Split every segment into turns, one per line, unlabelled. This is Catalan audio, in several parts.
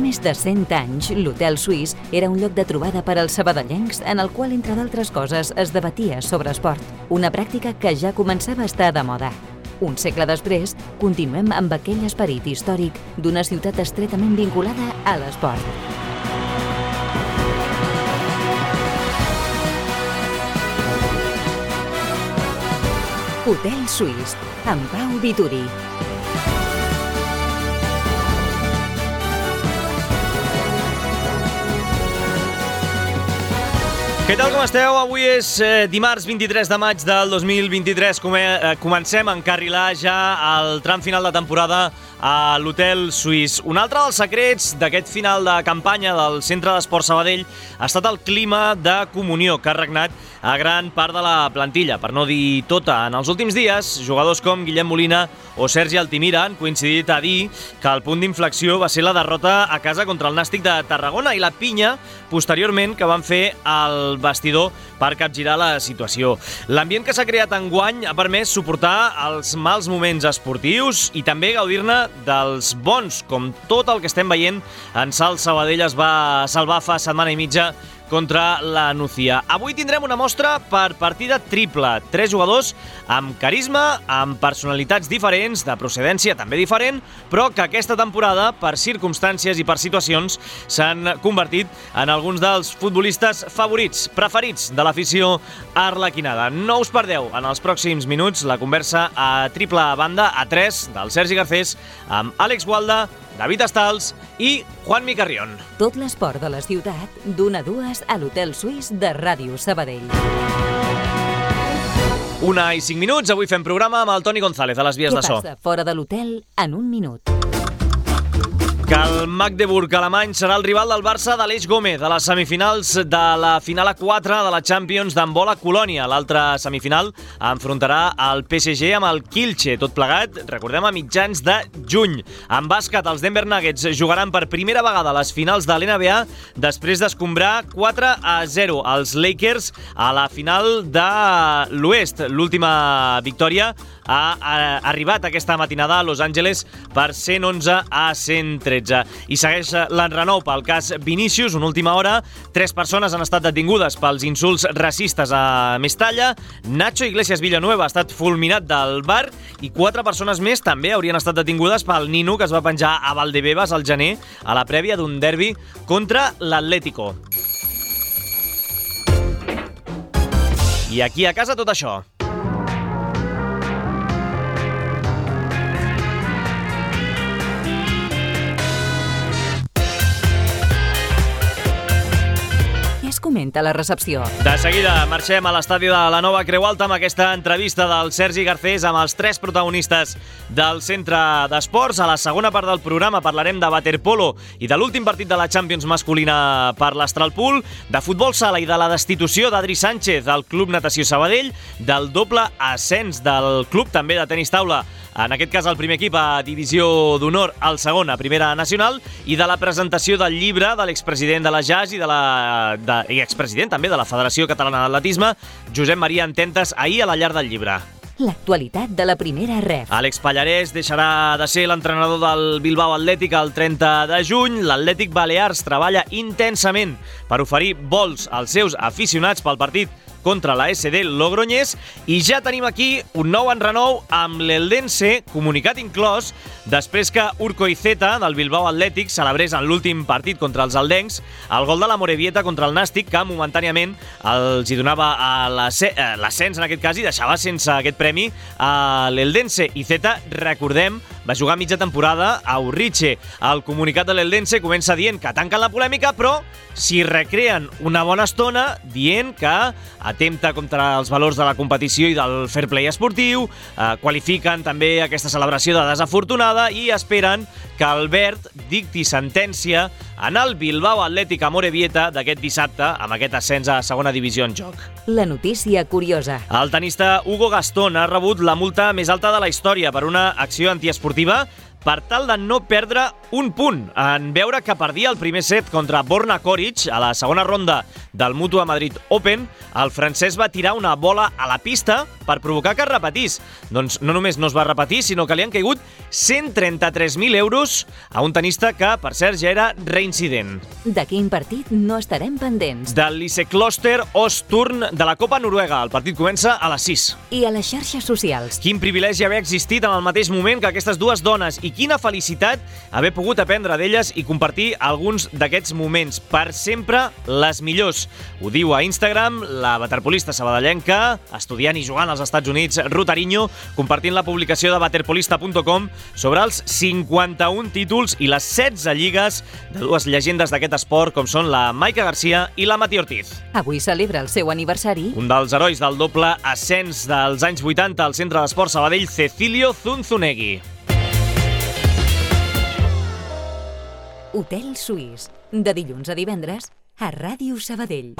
més de 100 anys, l'Hotel Suís era un lloc de trobada per als sabadellencs en el qual, entre d'altres coses, es debatia sobre esport. Una pràctica que ja començava a estar de moda. Un segle després, continuem amb aquell esperit històric d'una ciutat estretament vinculada a l'esport. Hotel Suís, amb Pau Vituri.
Què tal, com esteu? Avui és dimarts 23 de maig del 2023. Comencem a encarrilar ja el tram final de temporada a l'Hotel Suís. Un altre dels secrets d'aquest final de campanya del Centre d'Esport Sabadell ha estat el clima de comunió que ha regnat a gran part de la plantilla, per no dir tota. En els últims dies, jugadors com Guillem Molina o Sergi Altimira han coincidit a dir que el punt d'inflexió va ser la derrota a casa contra el Nàstic de Tarragona i la pinya, posteriorment, que van fer al vestidor per capgirar la situació. L'ambient que s'ha creat enguany ha permès suportar els mals moments esportius i també gaudir-ne dels bons, com tot el que estem veient en Salt Sabadell es va salvar fa setmana i mitja contra la Nucía. Avui tindrem una mostra per partida triple. 3 jugadors amb carisma, amb personalitats diferents, de procedència també diferent, però que aquesta temporada, per circumstàncies i per situacions, s'han convertit en alguns dels futbolistes favorits, preferits de l'afició arlequinada. No us perdeu en els pròxims minuts la conversa a triple banda, a 3, del Sergi Garcés, amb Àlex Gualda, David Estals i Juanmi Carrión.
Tot l'esport de la ciutat, d'1 a 2 a l'Hotel Suís de Ràdio Sabadell.
1 i 5 minuts, avui fem programa amb el Toni González a les vies de so.
Què passa fora de l'hotel en un minut?
Que el Magdeburg alemany serà el rival del Barça d'Aleix Gómez a les semifinals de la final a 4 de la Champions d'handbol a Colònia. L'altra semifinal enfrontarà el PSG amb el Kielce, tot plegat, recordem, a mitjans de juny. En bàsquet, els Denver Nuggets jugaran per primera vegada a les finals de l'NBA després d'escombrar 4-0 als Lakers a la final de l'Oest. L'última victòria ha arribat aquesta matinada a Los Angeles per 111 a 113. I segueix l'enrenou pel cas Vinícius. Una última hora, 3 persones han estat detingudes pels insults racistes a Mestalla. Nacho Iglesias Villanueva ha estat fulminat del bar i 4 persones més també haurien estat detingudes pel nino que es va penjar a Valdebebas al gener a la prèvia d'un derbi contra l'Atlético. I aquí a casa tot això.
Comenta la recepció.
De seguida marxem a l'estadi de la Nova Creu Alta amb aquesta entrevista del Sergi Garcés amb els 3 protagonistes del Centre d'Esports. A la segona part del programa parlarem de waterpolo i de l'últim partit de la Champions masculina per l'Astralpool, de futbol sala i de la destitució d'Adri Sánchez del Club Natació Sabadell, del doble ascens del club també de tenis taula, en aquest cas el primer equip a divisió d'honor, al segon a primera nacional, i de la presentació del llibre de l'expresident de la JAS i expresident també de la Federació Catalana d'Atletisme, Josep Maria Ententes, ahir a la llar del llibre.
L'actualitat de la primera ref.
Àlex Pallarès deixarà de ser l'entrenador del Bilbao Atlètic el 30 de juny. L'Atlètic Balears treballa intensament per oferir vols als seus aficionats pel partit contra la SD Logroñés i ja tenim aquí un nou enrenou amb l'Eldense, comunicat inclòs, després que Urko Izeta del Bilbao Atlètic celebrés en l'últim partit contra els aldencs el gol de la Morevieta contra el Nàstic, que momentàniament els hi donava l'ascens en aquest cas i deixava sense aquest premi a l'Eldense. Izeta, recordem, va jugar mitja temporada a Urriche. El comunicat de l'Eldense comença dient que tanquen la polèmica, però s'hi recreen una bona estona dient que atempta contra els valors de la competició i del fair play esportiu, qualifiquen també aquesta celebració de desafortunada i esperen que Albert dicti sentència en el Bilbao Atlètic a Morevieta d'aquest dissabte amb aquest ascens a segona divisió en joc.
La notícia curiosa.
El tenista Hugo Gastón ha rebut la multa més alta de la història per una acció antiesportiva per tal de no perdre un punt. En veure que perdia el primer set contra Borna Koric a la segona ronda del Mutua Madrid Open, el francès va tirar una bola a la pista per provocar que es repetís. Doncs no només no es va repetir, sinó que li han caigut 133.000 euros a un tenista que, per cert, ja era reincident.
De quin partit no estarem pendents?
Del Lysekloster Osturn de la Copa Noruega. El partit comença a les 6.
I a les xarxes socials.
Quin privilegi haver existit en el mateix moment que aquestes dues dones i quina felicitat haver pogut aprendre d'elles i compartir alguns d'aquests moments. Per sempre, les millors. Ho diu a Instagram la waterpolista sabadellenca, estudiant i jugant als Estats Units, Rutariño, compartint la publicació de waterpolista.com sobre els 51 títols i les 16 lligues de dues llegendes d'aquest esport com són la Maika Garcia i la Mati Ortiz.
Avui celebra el seu aniversari
Un dels herois del doble ascens dels anys 80 al Centre d'Esport Sabadell, Cecilio Zunzunegui.
Hotel Suís, de dilluns a divendres a Ràdio Sabadell.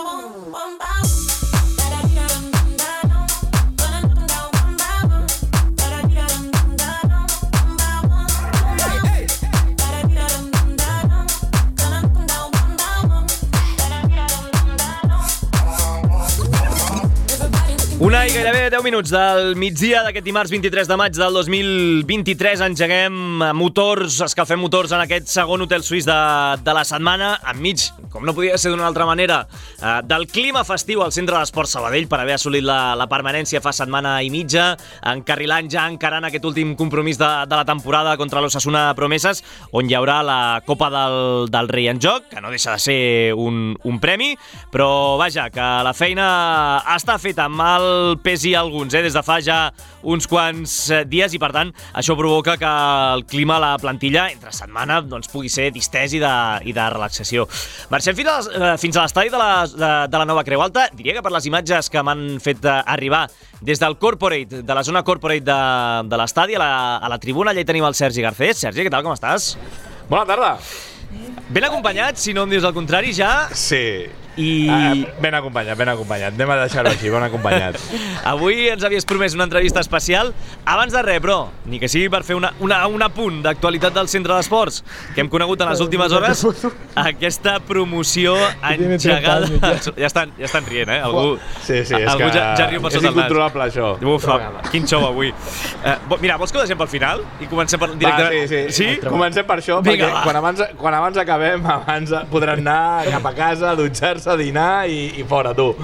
Una i gairebé 10 minuts del migdia d'aquest dimarts 23 de maig del 2023. Engeguem motors, escalfem motors en aquest segon Hotel Suís de la setmana, enmig, com no podia ser d'una altra manera, del clima festiu al Centre d'Esport Sabadell per haver assolit la permanència fa setmana i mitja, encarrilant ja encarant aquest últim compromís de la temporada contra l'Osasuna Promeses, on hi haurà la Copa del Rei en joc, que no deixa de ser un premi, però vaja, que la feina està feta amb el pesi alguns, des de fa ja uns quants dies, i per tant això provoca que el clima a la plantilla entre setmana doncs, pugui ser distès i de relaxació. Marxem fins a l'estadi de la Nova Creu Alta. Diria que per les imatges que m'han fet arribar des del Corporate, de la zona Corporate de l'estadi, a la tribuna, allà hi tenim el Sergi Garcés. Sergi, què tal, com estàs?
Bona tarda.
Ben acompanyat, si no em dius el contrari, ja.
Sí. Ben acompanyat. Anem a deixar-ho així, ben acompanyat.
Avui ens havies promès una entrevista especial. Abans de res, però, ni que sigui per fer un apunt d'actualitat del Centre d'Esports, que hem conegut en les últimes hores, aquesta promoció engegada... Ja estan rient, Algú,
sí, és
algú
que
ja riu per sota el nas.
És incontrolable, això.
Ufa, quin show avui. Mira, vols que ho deixem pel final? I comencem directament?
Va, sí. Comencem per això, perquè quan abans acabem, abans podran anar cap a casa, dutxar-se, a dinar i fora, tu.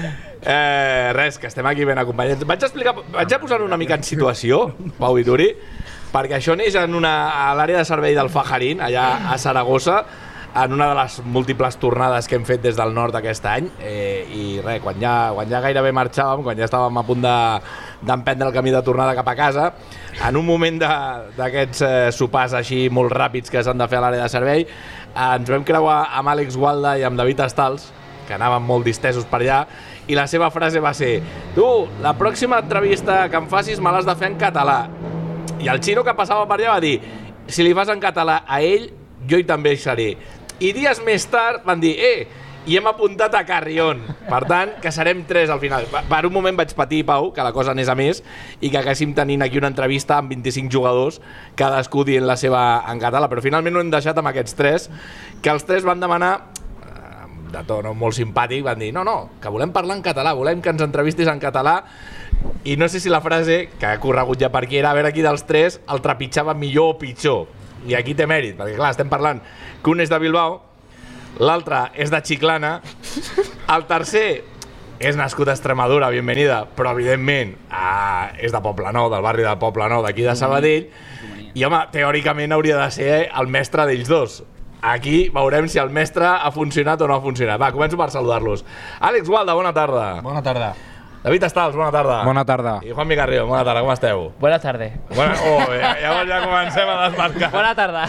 Res, que estem aquí ben acompanyats. Vaig a posar una mica en situació, Pau i Turi, perquè això neix a l'àrea de servei del Fajarín, allà a Saragossa, en una de les múltiples tornades que hem fet des del nord aquest any, i res, quan ja gairebé marxàvem, quan ja estàvem a punt d'emprendre el camí de tornada cap a casa, en un moment d'aquests sopars així molt ràpids que s'han de fer a l'àrea de servei, ens vam creuar amb Àlex Gualda i amb David Estals, que anàvem molt distesos per allà, i la seva frase va ser: tu, la pròxima entrevista que em facis me l'has de fer en català. I el xino que passava per allà va dir: si li fas en català a ell, jo hi també hi seré. I dies més tard van dir: i hem apuntat a Carrión. Per tant, que serem 3 al final. Per un moment vaig patir, Pau, que la cosa anés a més i que haguéssim tenint aquí una entrevista amb 25 jugadors, cadascú dient la seva en català, però finalment ho hem deixat amb aquests 3, que els 3 van demanar, de to molt simpàtic, van dir: no, que volem parlar en català, volem que ens entrevistis en català. I no sé si la frase, que ha corregut ja per aquí, era a veure qui dels 3 el trepitjava millor o pitjor. I aquí té mèrit, perquè clar, estem parlant que un és de Bilbao, l'altre és de Chiclana, el tercer és nascut a Extremadura, bienvenida, però evidentment és de Poblenou, del barri de Poblenou, d'aquí de Sabadell, i home, teòricament hauria de ser el mestre d'ells dos. Aquí veurem si el mestre ha funcionat o no ha funcionat. Va, començo per saludar-los. Àlex Gualda, bona tarda.
Bona tarda.
David Estals, bona tarda.
Bona tarda.
I Juanmi Carrió, bona tarda, com esteu?
Buenas tardes.
Ja comencem a desmarcar.
Bona tarda.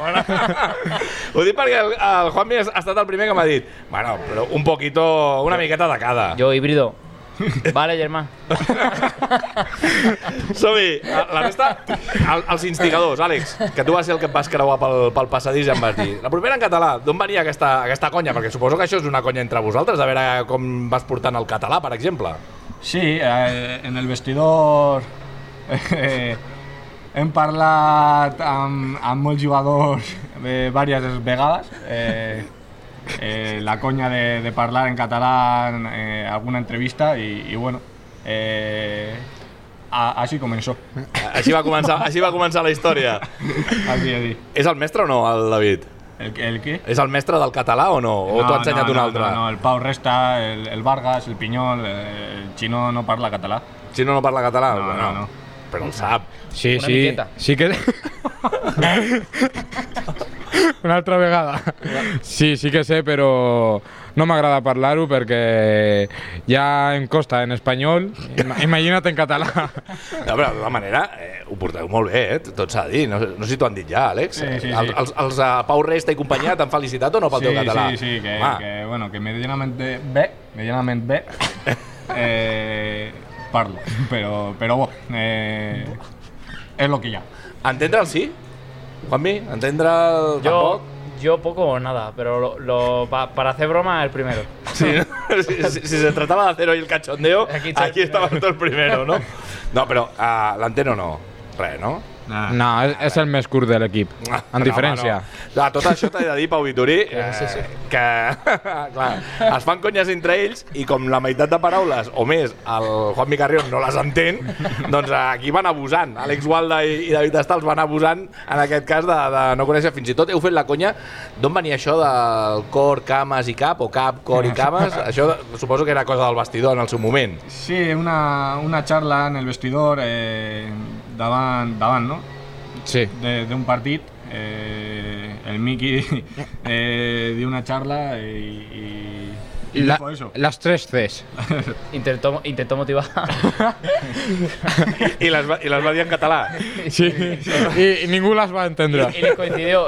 Ho dic perquè el Juanmi ha estat el primer que m'ha dit: bueno, però una miqueta de cada.
Jo híbrido. Vale, germà.
Som-hi. La resta, els instigadors. Àlex, que tu vas ser el que et vas creuar pel passadís i em vas dir: la propera en català, d'on venia aquesta conya? Perquè suposo que això és una conya entre vosaltres, a veure com vas portant el català, per exemple.
Sí, en el vestidor Hem parlat amb molts jugadors diverses vegades. La conya de parlar en català en alguna entrevista i bueno, així començó.
Així va començar la història.
Així.
És el mestre o no, el David?
El què?
És el mestre del català o no? O t'ho ha ensenyat un altre?
No, el Pau Resta, el Vargas, el Pinyol, el Xino no parla català.
Xino no parla català?
No.
Però el sap.
Sí,
Una
sí.
miqueta.
Sí que... Una altra vegada. Sí que sé, però no m'agrada parlar-ho perquè ja em costa en espanyol, imagina't en català.
No, però de tota manera ho porteu molt bé, tot s'ha de dir. No sé si t'ho han dit ja, Àlex.
Sí.
Els Pau Resta i companyia t'han felicitat o no pel teu català?
Sí, que medianament bé parlo, però bo, és lo que hi ha.
Entendre el sí? Juanmi, entendre el tampoc?
Yo poco o nada, pero para hacer broma el primero.
Sí, si se trataba de hacer hoy el cachondeo, aquí estaba todo el primero, ¿no? No, però l'entén o no? Res, no?
No, és el més curt de l'equip, en diferència.
No. Tot això t'he de dir, Pau Vitori, que clar, es fan conyes entre ells i com la meitat de paraules, o més, el Juanmi Carrión no les entén, doncs aquí van abusant. Àlex Gualda i David Estals van abusant, en aquest cas, de no conèixer. Fins i tot heu fet la conya d'on venia això del cor, cames i cap, o cap, cor i cames. Això suposo que era cosa del vestidor en el seu moment.
Sí, una charla en el vestidor davant, no?
Sí.
D'un partit, el Miki dio una charla y dijo eso.
Las 3 Cs.
Intentó motivar.
I les va dir en català.
Sí, i ningú les va entendre.
Y le coincidió.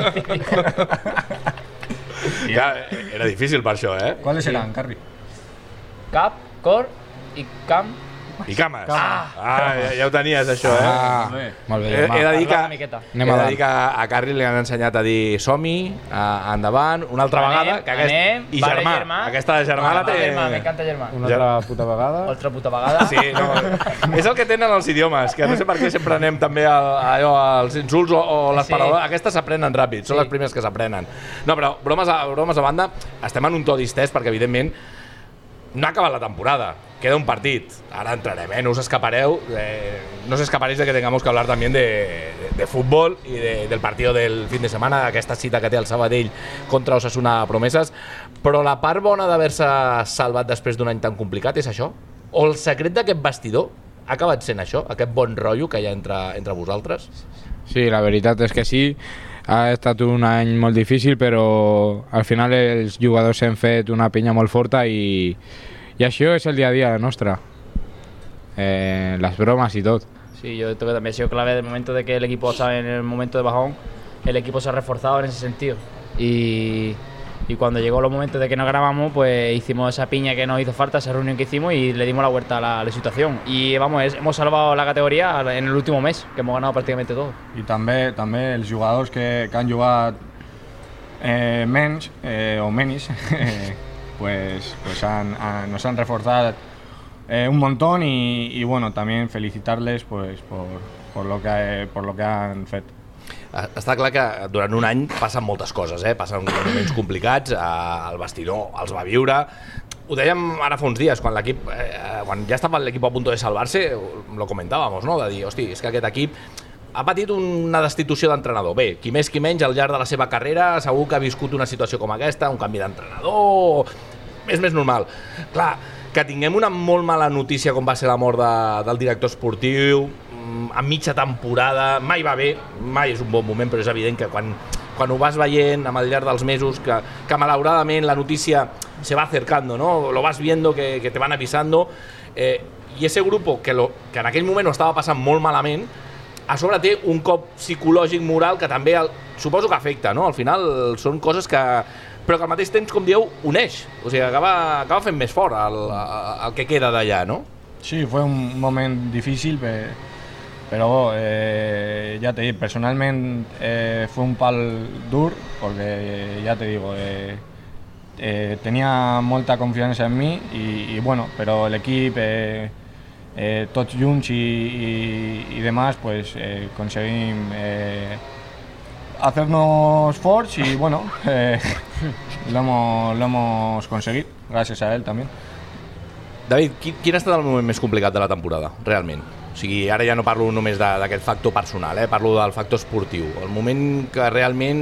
Era difícil per això, eh?
¿Cuáles eran, Carri?
Cap, cor y cam.
I cames. Ja ho tenies, això, eh?
Molt bé,
He de dir que a Carri li han ensenyat a dir som-hi, endavant, una altra vegada. I germà. Aquesta de germà la té...
Me encanta germà.
Una altra puta vegada.
Otra puta vegada.
Sí, no. És el que tenen els idiomes, que no sé per què sempre anem també als insults o les paraules. Aquestes s'aprenen ràpid, són les primeres que s'aprenen. No, però bromes a banda, estem en un to distès perquè, evidentment, no ha acabat la temporada, queda un partit. Ara entrarem, no us escapareu. No os escaparéis de que tengamos que hablar también de fútbol y del partido del fin de semana, aquesta cita que té el Sabadell contra Osasuna Promeses. Però la part bona d'haver-se salvat després d'un any tan complicat és això? O el secret d'aquest vestidor ha acabat sent això, aquest bon rotllo que hi ha entre vosaltres?
Sí, la veritat és que sí. Ha estat un any molt difícil, però al final els jugadors han fet una pinya molt forta i això és el dia a dia nostre. Las bromas y todo.
Sí, yo creo que también ha sido clave del momento de que el equipo estaba en el momento de bajón. El equipo se ha reforzado en ese sentido. Y cuando llegó los momentos de que no grabamos, pues hicimos esa piña que nos hizo falta, esa reunión que hicimos y le dimos la vuelta a la situación. Y vamos, hemos salvado la categoría en el último mes, que hemos ganado prácticamente todo.
I també els jugadors que han jugat menys o menis pues nos han reforzado un montón y bueno, también felicitarles pues por lo que han fet.
Està clar que durant un any passen moltes coses, passen moments complicats, el vestidor els va viure. Ho dèiem ara fa uns dies, quan ja estava l'equip a punt de salvar-se, lo comentábamos, ¿no? De dir, hosti, és que aquest equip ha patit una destitució d'entrenador. Bé, qui més qui menys al llarg de la seva carrera segur que ha viscut una situació com aquesta, un canvi d'entrenador, és més normal. Clar, que tinguem una molt mala notícia com va ser la mort del director esportiu, a mitja temporada, mai va bé, mai és un bon moment, però és evident que quan ho vas veient amb el llarg dels mesos, que malauradament la notícia se va acercando, ¿no? Lo vas viendo, que te van avisando, y ese grupo que en aquell moment ho estava passant molt malament, a sobre té un cop psicològic, moral, que també suposo que afecta, no? Al final són coses que... però que al mateix temps, com dieu, uneix. O sigui, acaba fent més fort el que queda d'allà, ¿no?
Sí, fue un moment difícil, pero ya te digo, personalmente fue un pal dur, porque ya te digo, tenía molta confiança en mi y bueno, pero el equip tots junts i y demás, pues conseguimos hacernos forts y bueno, lo hemos conseguido, gràcies a ell també.
David, quin ha estat el moment més complicat de la temporada, realment? O sigui, ara ja no parlo només d'aquest factor personal, parlo del factor esportiu. El moment que realment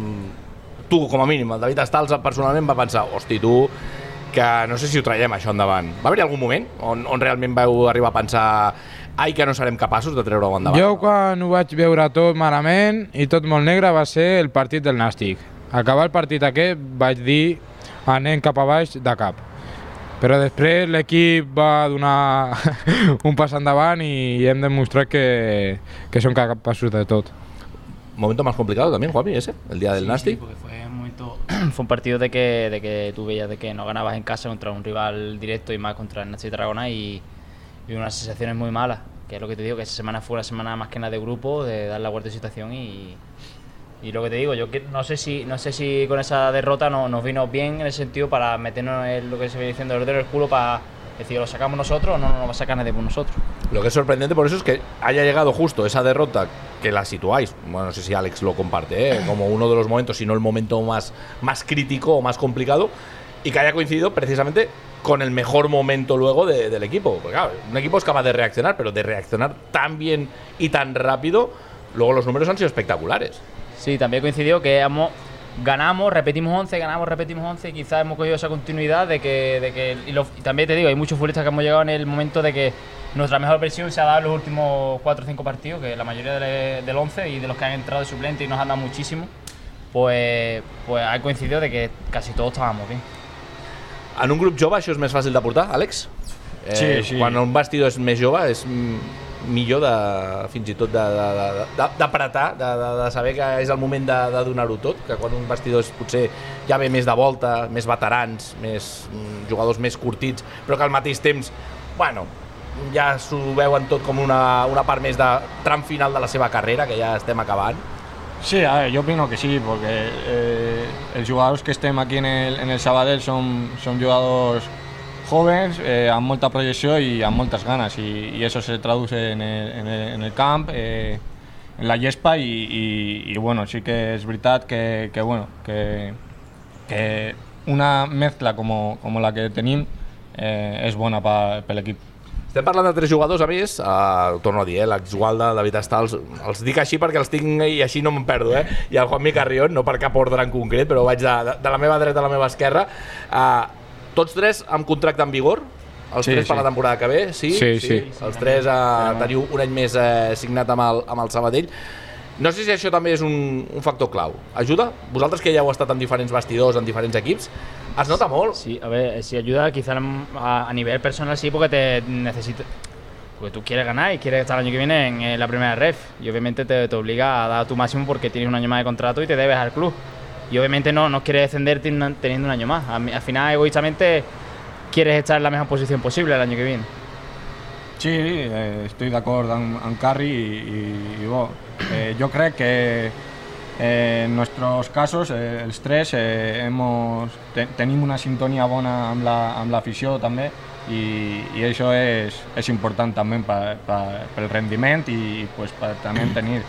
tu, com a mínim, el David Stals personalment va pensar, hosti, tu, que no sé si ho traiem això endavant. Va haver-hi algun moment on realment vau arribar a pensar ai, que no serem capaços de treure-ho endavant?
Jo quan ho vaig veure tot malament i tot molt negre va ser el partit del Nàstic. Acabar el partit aquest vaig dir anem cap a baix de cap. Però després l'equip va donar un pas endavant i hem demostrat que som capaços de tot.
¿Momento más complicado también, Juanmi, ese? El día del Nàstic.
Sí, porque fue un partido de que tú veías de que no ganabas en casa contra un rival directo y más contra el Nàstic Tarragona y unas sensaciones muy malas, que es lo que te digo, que esa semana fue una semana más que nada de grupo, de dar la vuelta de situación y lo que te digo, yo no sé si con esa derrota nos vino bien en el sentido para meternos en lo que se viene diciendo el dedo del culo para decir, lo sacamos nosotros o no nos va a sacar nadie por nosotros.
Lo que es sorprendente por eso es que haya llegado justo esa derrota que la situáis, bueno, no sé si Alex lo comparte, como uno de los momentos, si no el momento más crítico o más complicado, y que haya coincidido precisamente con el mejor momento luego del equipo. Porque claro, un equipo es capaz de reaccionar, pero de reaccionar tan bien y tan rápido, luego los números han sido espectaculares.
Sí, también coincidió que ganamos, repetimos 11 y quizás hemos cogido esa continuidad de que y también te digo, hay muchos futbolistas que hemos llegado en el momento de que nuestra mejor versión se ha dado en los últimos 4 o 5 partidos, que la mayoría del 11 y de los que han entrado de suplente y nos han dado muchísimo, pues ha coincidido de que casi todos estábamos bien.
En un grup jove això és més fàcil de portar, Àlex?
Sí.
Quan un vestidor és més jove és millor fins i tot d'apretar, de saber que és el moment de donar-ho tot, que quan un vestidor potser ja ve més de volta, més veterans, més jugadors més curtits, però que al mateix temps, bueno, ja s'ho veuen tot com una part més de tram final de la seva carrera, que ja estem acabant.
Sí, a ver, yo opino que sí, porque los jugadores que estén aquí en el Sabadell son jugadores jóvenes, amb molta proyección y amb moltes ganas, y eso se traduce en el camp, en la gespa, y bueno, sí que es verdad que una mezcla como la que tenim és bona pel equip.
Estem parlant de 3 jugadors, a més, ho torno a dir, l'Àlex Gualda, David Stals, els dic així perquè els tinc i així no me'n perdo, i el Juanmi Carrión, no per cap ordre en concret, però vaig de la meva dreta a la meva esquerra. Tots 3 amb contracte en vigor? Els 3 per la temporada que ve? Sí. Els 3 teniu un any més signat amb el Sabadell. No sé si això també és un factor clau. Ajuda? Vosaltres que ja heu estat en diferents vestidors, en diferents equips, ¿has nota molt?
Sí, a ver, si ayuda quizá a nivel personal sí, porque te necesitas, porque tú quieres ganar y quieres estar el año que viene en la primera ref, y obviamente te obliga a dar tu máximo porque tienes un año más de contrato y te debes al club, y obviamente no quieres descender teniendo un año más. Al final, egoístamente, quieres estar en la mejor posición posible el año que viene.
Sí, estoy de acuerdo con Carri y bueno, yo creo que en nuestros casos, els 3, tenim una sintonia bona amb l'afició també, i això és important també pel rendiment i pues, per també tenir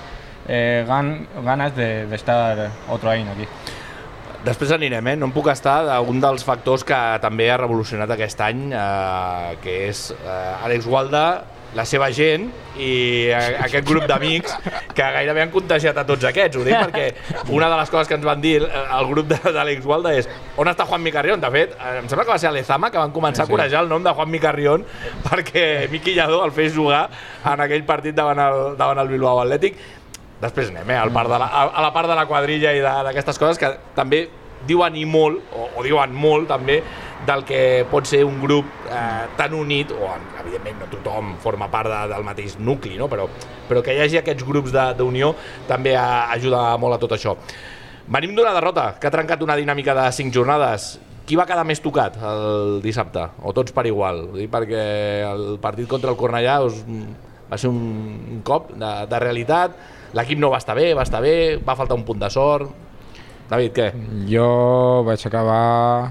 ganes d'estar otro any aquí.
Després anirem, no em puc estar d'un dels factors que també ha revolucionat aquest any, que és Àlex Gualda, la seva gent i aquest grup d'amics que gairebé han contagiat a tots aquests. Ho dic perquè una de les coses que ens van dir el grup d'Àlex Gualda és on està Juanmi Carrión? De fet, em sembla que va ser a l'Ezama que van començar a corejar el nom de Juanmi Carrión perquè Miqui Lladó el fes jugar en aquell partit davant el Bilbao Atlètic. Després anem a la part de la quadrilla i d'aquestes coses que també diuen i molt, o diuen molt també, del que pot ser un grup tan unit, o evidentment no tothom forma part del mateix nucli, no? però que hi hagi aquests grups d'unió també ajuda molt a tot això. Venim d'una derrota que ha trencat una dinàmica de 5 jornades. Qui va quedar més tocat el dissabte? O tots per igual? Ho dic perquè el partit contra el Cornellà va ser un cop de realitat. L'equip no va estar bé, va faltar un punt de sort. David, què?
Jo vaig acabar...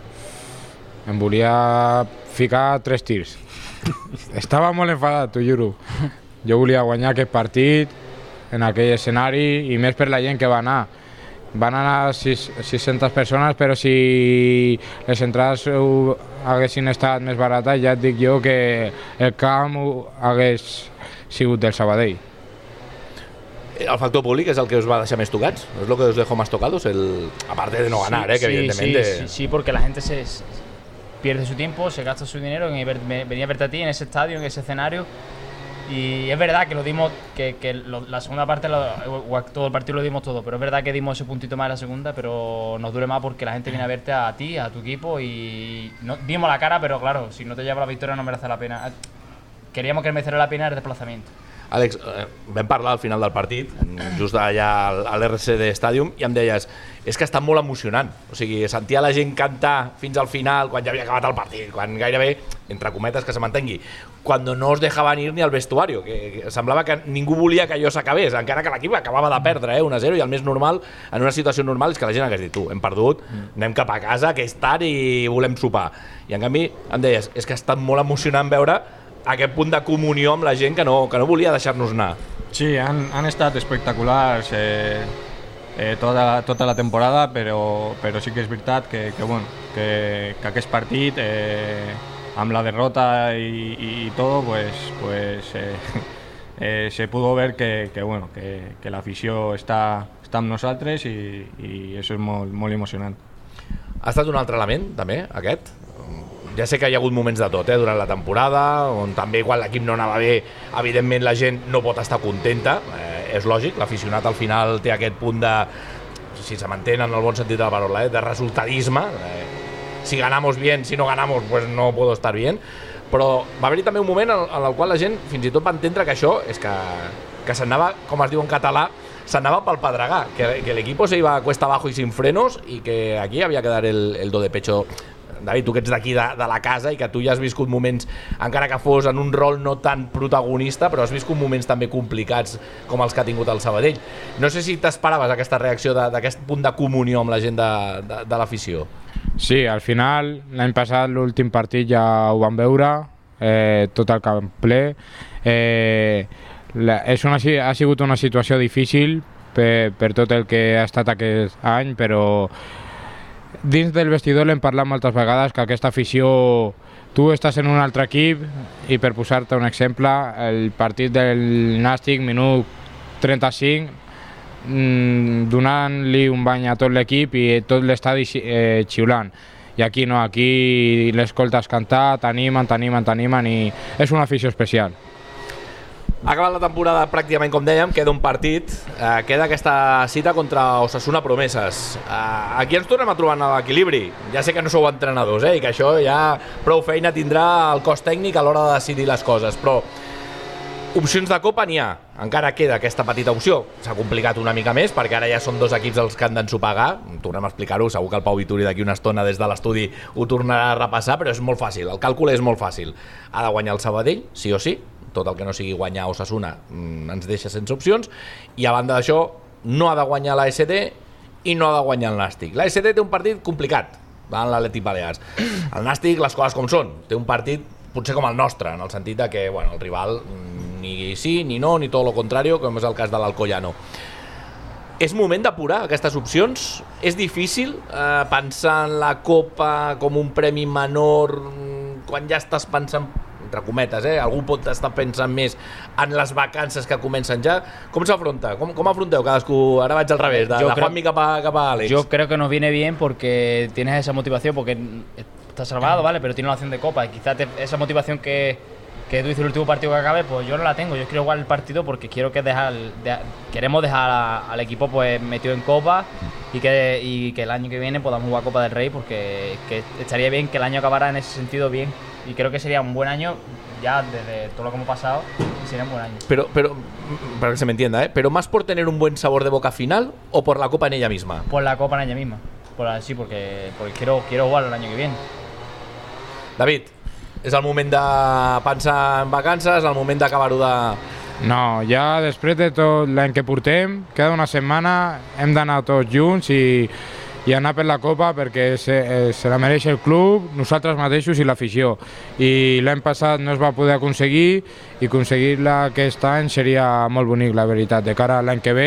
Em volia ficar 3 tirs. Estava molt enfadat, t'ho juro. Jo volia guanyar aquest partit en aquell escenari i més per la gent que va anar. Van anar 600 persones, però si les entrades haguessin estat més barates, ja et dic jo que el camp hagués sigut del Sabadell.
El factor públic es el que os va a deixar més tocats, es lo que os dejó más tocados, aparte de no ganar, que evidentemente...
Sí, porque la gente pierde su tiempo, se gasta su dinero en venir a verte a ti en ese estadio, en ese escenario. Y es verdad que lo dimos, la segunda parte, todo el partido lo dimos todo, pero es verdad que dimos ese puntito más en la segunda, pero nos duele más porque la gente viene a verte a ti, a tu equipo, y no, dimos la cara, pero claro, si no te lleva la victoria no merece la pena. Queríamos que mereciera la pena el desplazamiento.
Àlex, vam parlar al final del partit, just allà a l'RCD Stadium, i em deies, és que ha estat molt emocionant. O sigui, sentia la gent cantar fins al final, quan ja havia acabat el partit, quan gairebé, entre cometes, que se m'entengui, quan no os dejaven ir ni al vestuario, que semblava que ningú volia que allò s'acabés, encara que l'equip acabava de perdre 1-0, i el més normal, en una situació normal, és que la gent hagués dit, tu, hem perdut, anem cap a casa, que és tard i volem sopar. I en canvi, em deies, és que ha estat molt emocionant veure aquest punt de comunió amb la gent que no volia deixar-nos anar.
Sí, han estat espectaculars tota la temporada, però sí que és veritat que aquest partit, amb la derrota i tot, se pudo ver que l'afició està amb nosaltres i això és molt emocionant.
Ha estat un altre element, també, aquest? Ja sé que hi ha hagut moments de tot durant la temporada, on també quan l'equip no anava bé, evidentment la gent no pot estar contenta, és lògic, l'aficionat al final té aquest punt de, si se m'entén en el bon sentit de la paraula, de resultadisme, si ganamos bien, si no ganamos pues no puedo estar bien, però va haver-hi també un moment en el qual la gent fins i tot va entendre que això és que s'anava, com es diu en català, s'anava pel pedregar, que l'equipo se iba cuesta abajo y sin frenos y que aquí había que dar el do de pecho. David, tu que ets d'aquí de la casa i que tu ja has viscut moments, encara que fos en un rol no tan protagonista, però has viscut moments també complicats com els que ha tingut el Sabadell. No sé si t'esperaves aquesta reacció d'aquest punt de comunió amb la gent de l'afició.
Sí, al final, l'any passat, l'últim partit ja ho vam veure, tot el camp ple. Ha sigut una situació difícil per tot el que ha estat aquest any, però dins del vestidor l'hem parlat moltes vegades que aquesta afició, tu estàs en un altre equip i per posar-te un exemple, el partit del Nàstic, minut 35, donant-li un bany a tot l'equip i tot l'estadi xiulant. I aquí no, aquí l'escoltes cantar, t'animen i és una afició especial.
Ha acabat la temporada pràcticament, com dèiem, queda un partit, queda aquesta cita contra Osasuna Promeses. Aquí ens tornem a trobar en l'equilibri. Ja sé que no sou entrenadors i que això ja prou feina tindrà el cos tècnic a l'hora de decidir les coses, però opcions de Copa n'hi ha. Encara queda aquesta petita opció. S'ha complicat una mica més perquè ara ja són dos equips els que han d'ensopegar. Tornem a explicar-ho, segur que el Pau Vituri d'aquí una estona des de l'estudi ho tornarà a repassar, però és molt fàcil, el càlcul és molt fàcil. Ha de guanyar el Sabadell, sí o sí, tot el que no sigui guanyar Osasuna ens deixa sense opcions, i a banda d'això no ha de guanyar la SD i no ha de guanyar el Nàstic. La SD té un partit complicat davant l'Atlètic Balears. El Nàstic, les coses com són, té un partit potser com el nostre, en el sentit de que el rival ni sí, ni no, ni tot el contrari, com és el cas de l'Alcoyano. És moment d'apurar aquestes opcions? És difícil pensar en la Copa com un premi menor quan ja estàs pensant, entre cometes, algú pot estar pensant més en les vacances que comencen ja? Com s'afronta? Com afronteu cadascú? Ara vaig al revés, de Juanmi cap a Àlex.
Yo creo que nos viene bien porque tienes esa motivación, porque estás salvado, ¿vale? Pero tienes una opción de Copa y quizás esa motivación que tú dices el último partido que acabe, pues yo no la tengo. Yo quiero jugar el partido porque queremos dejar al equipo pues metido en Copa y que el año que viene podamos jugar Copa del Rey, porque estaría bien que el año acabara en ese sentido bien, y creo que sería un buen año ya desde todo lo que hemos pasado, y sería un buen año.
Pero para que se me entienda, ¿pero más por tener un buen sabor de boca final o por la Copa en ella misma?
Por la Copa en ella misma, sí, porque quiero jugar el año que viene.
David, és el moment de pensar en vacances, el moment d'acabar-ho de...
No, ja després de tot l'any que portem, cada una setmana hem d'anar tots junts i i anar per la Copa perquè se la mereix el club, nosaltres mateixos i l'afició. I l'any passat no es va poder aconseguir i aconseguir-la aquest any seria molt bonic, la veritat, de cara a l'any que ve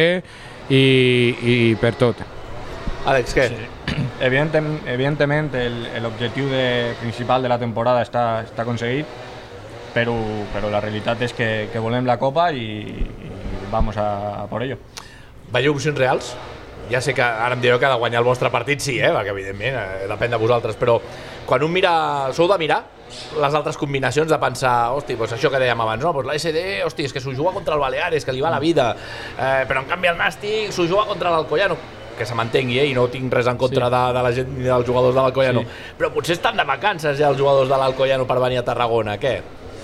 i per tot.
Àlex, què?
Sí. Evidentement l'objectiu principal de la temporada està aconseguit, però la realitat és que volem la Copa i vamos a por ello.
Veieu opcions reals? Ja sé que ara em direu que ha de guanyar el vostre partit, sí, perquè evidentment depèn de vosaltres, però quan un mira, sou de mirar les altres combinacions, de pensar, hosti, doncs això que dèiem abans, no? Pues la SD, hosti, és que s'ho juga contra el Baleares, que li va la vida, però en canvi el Nàstic s'ho juga contra l'Alcoyano, que se m'entengui, i no tinc res en contra de la gent ni dels jugadors de l'Alcoyano, però potser estan de vacances ja els jugadors de l'Alcoyano per venir a Tarragona, què?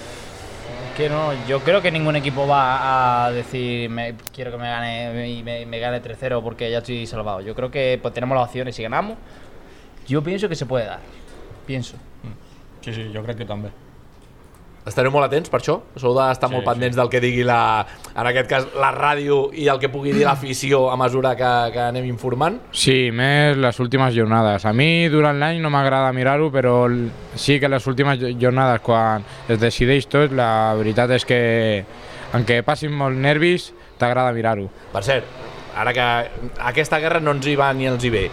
Que no, yo creo que ningún equipo va a decir quiero que me gane y me gane 3-0 porque ya estoy salvado. Yo creo que pues, tenemos las opciones. Si ganamos, yo pienso que se puede dar. Pienso.
Sí, jo crec que també.
Estareu molt atents per això? Sou d'estar molt pendents del que digui en aquest cas la ràdio i el que pugui dir l'afició a mesura que anem informant?
Sí, més les últimes jornades. A mi durant l'any no m'agrada mirar-ho, però sí que les últimes jornades, quan es decideix tot, la veritat és que, encara passin molt nervis, t'agrada mirar-ho. Per
cert, ara que aquesta guerra no ens hi va ni els hi ve,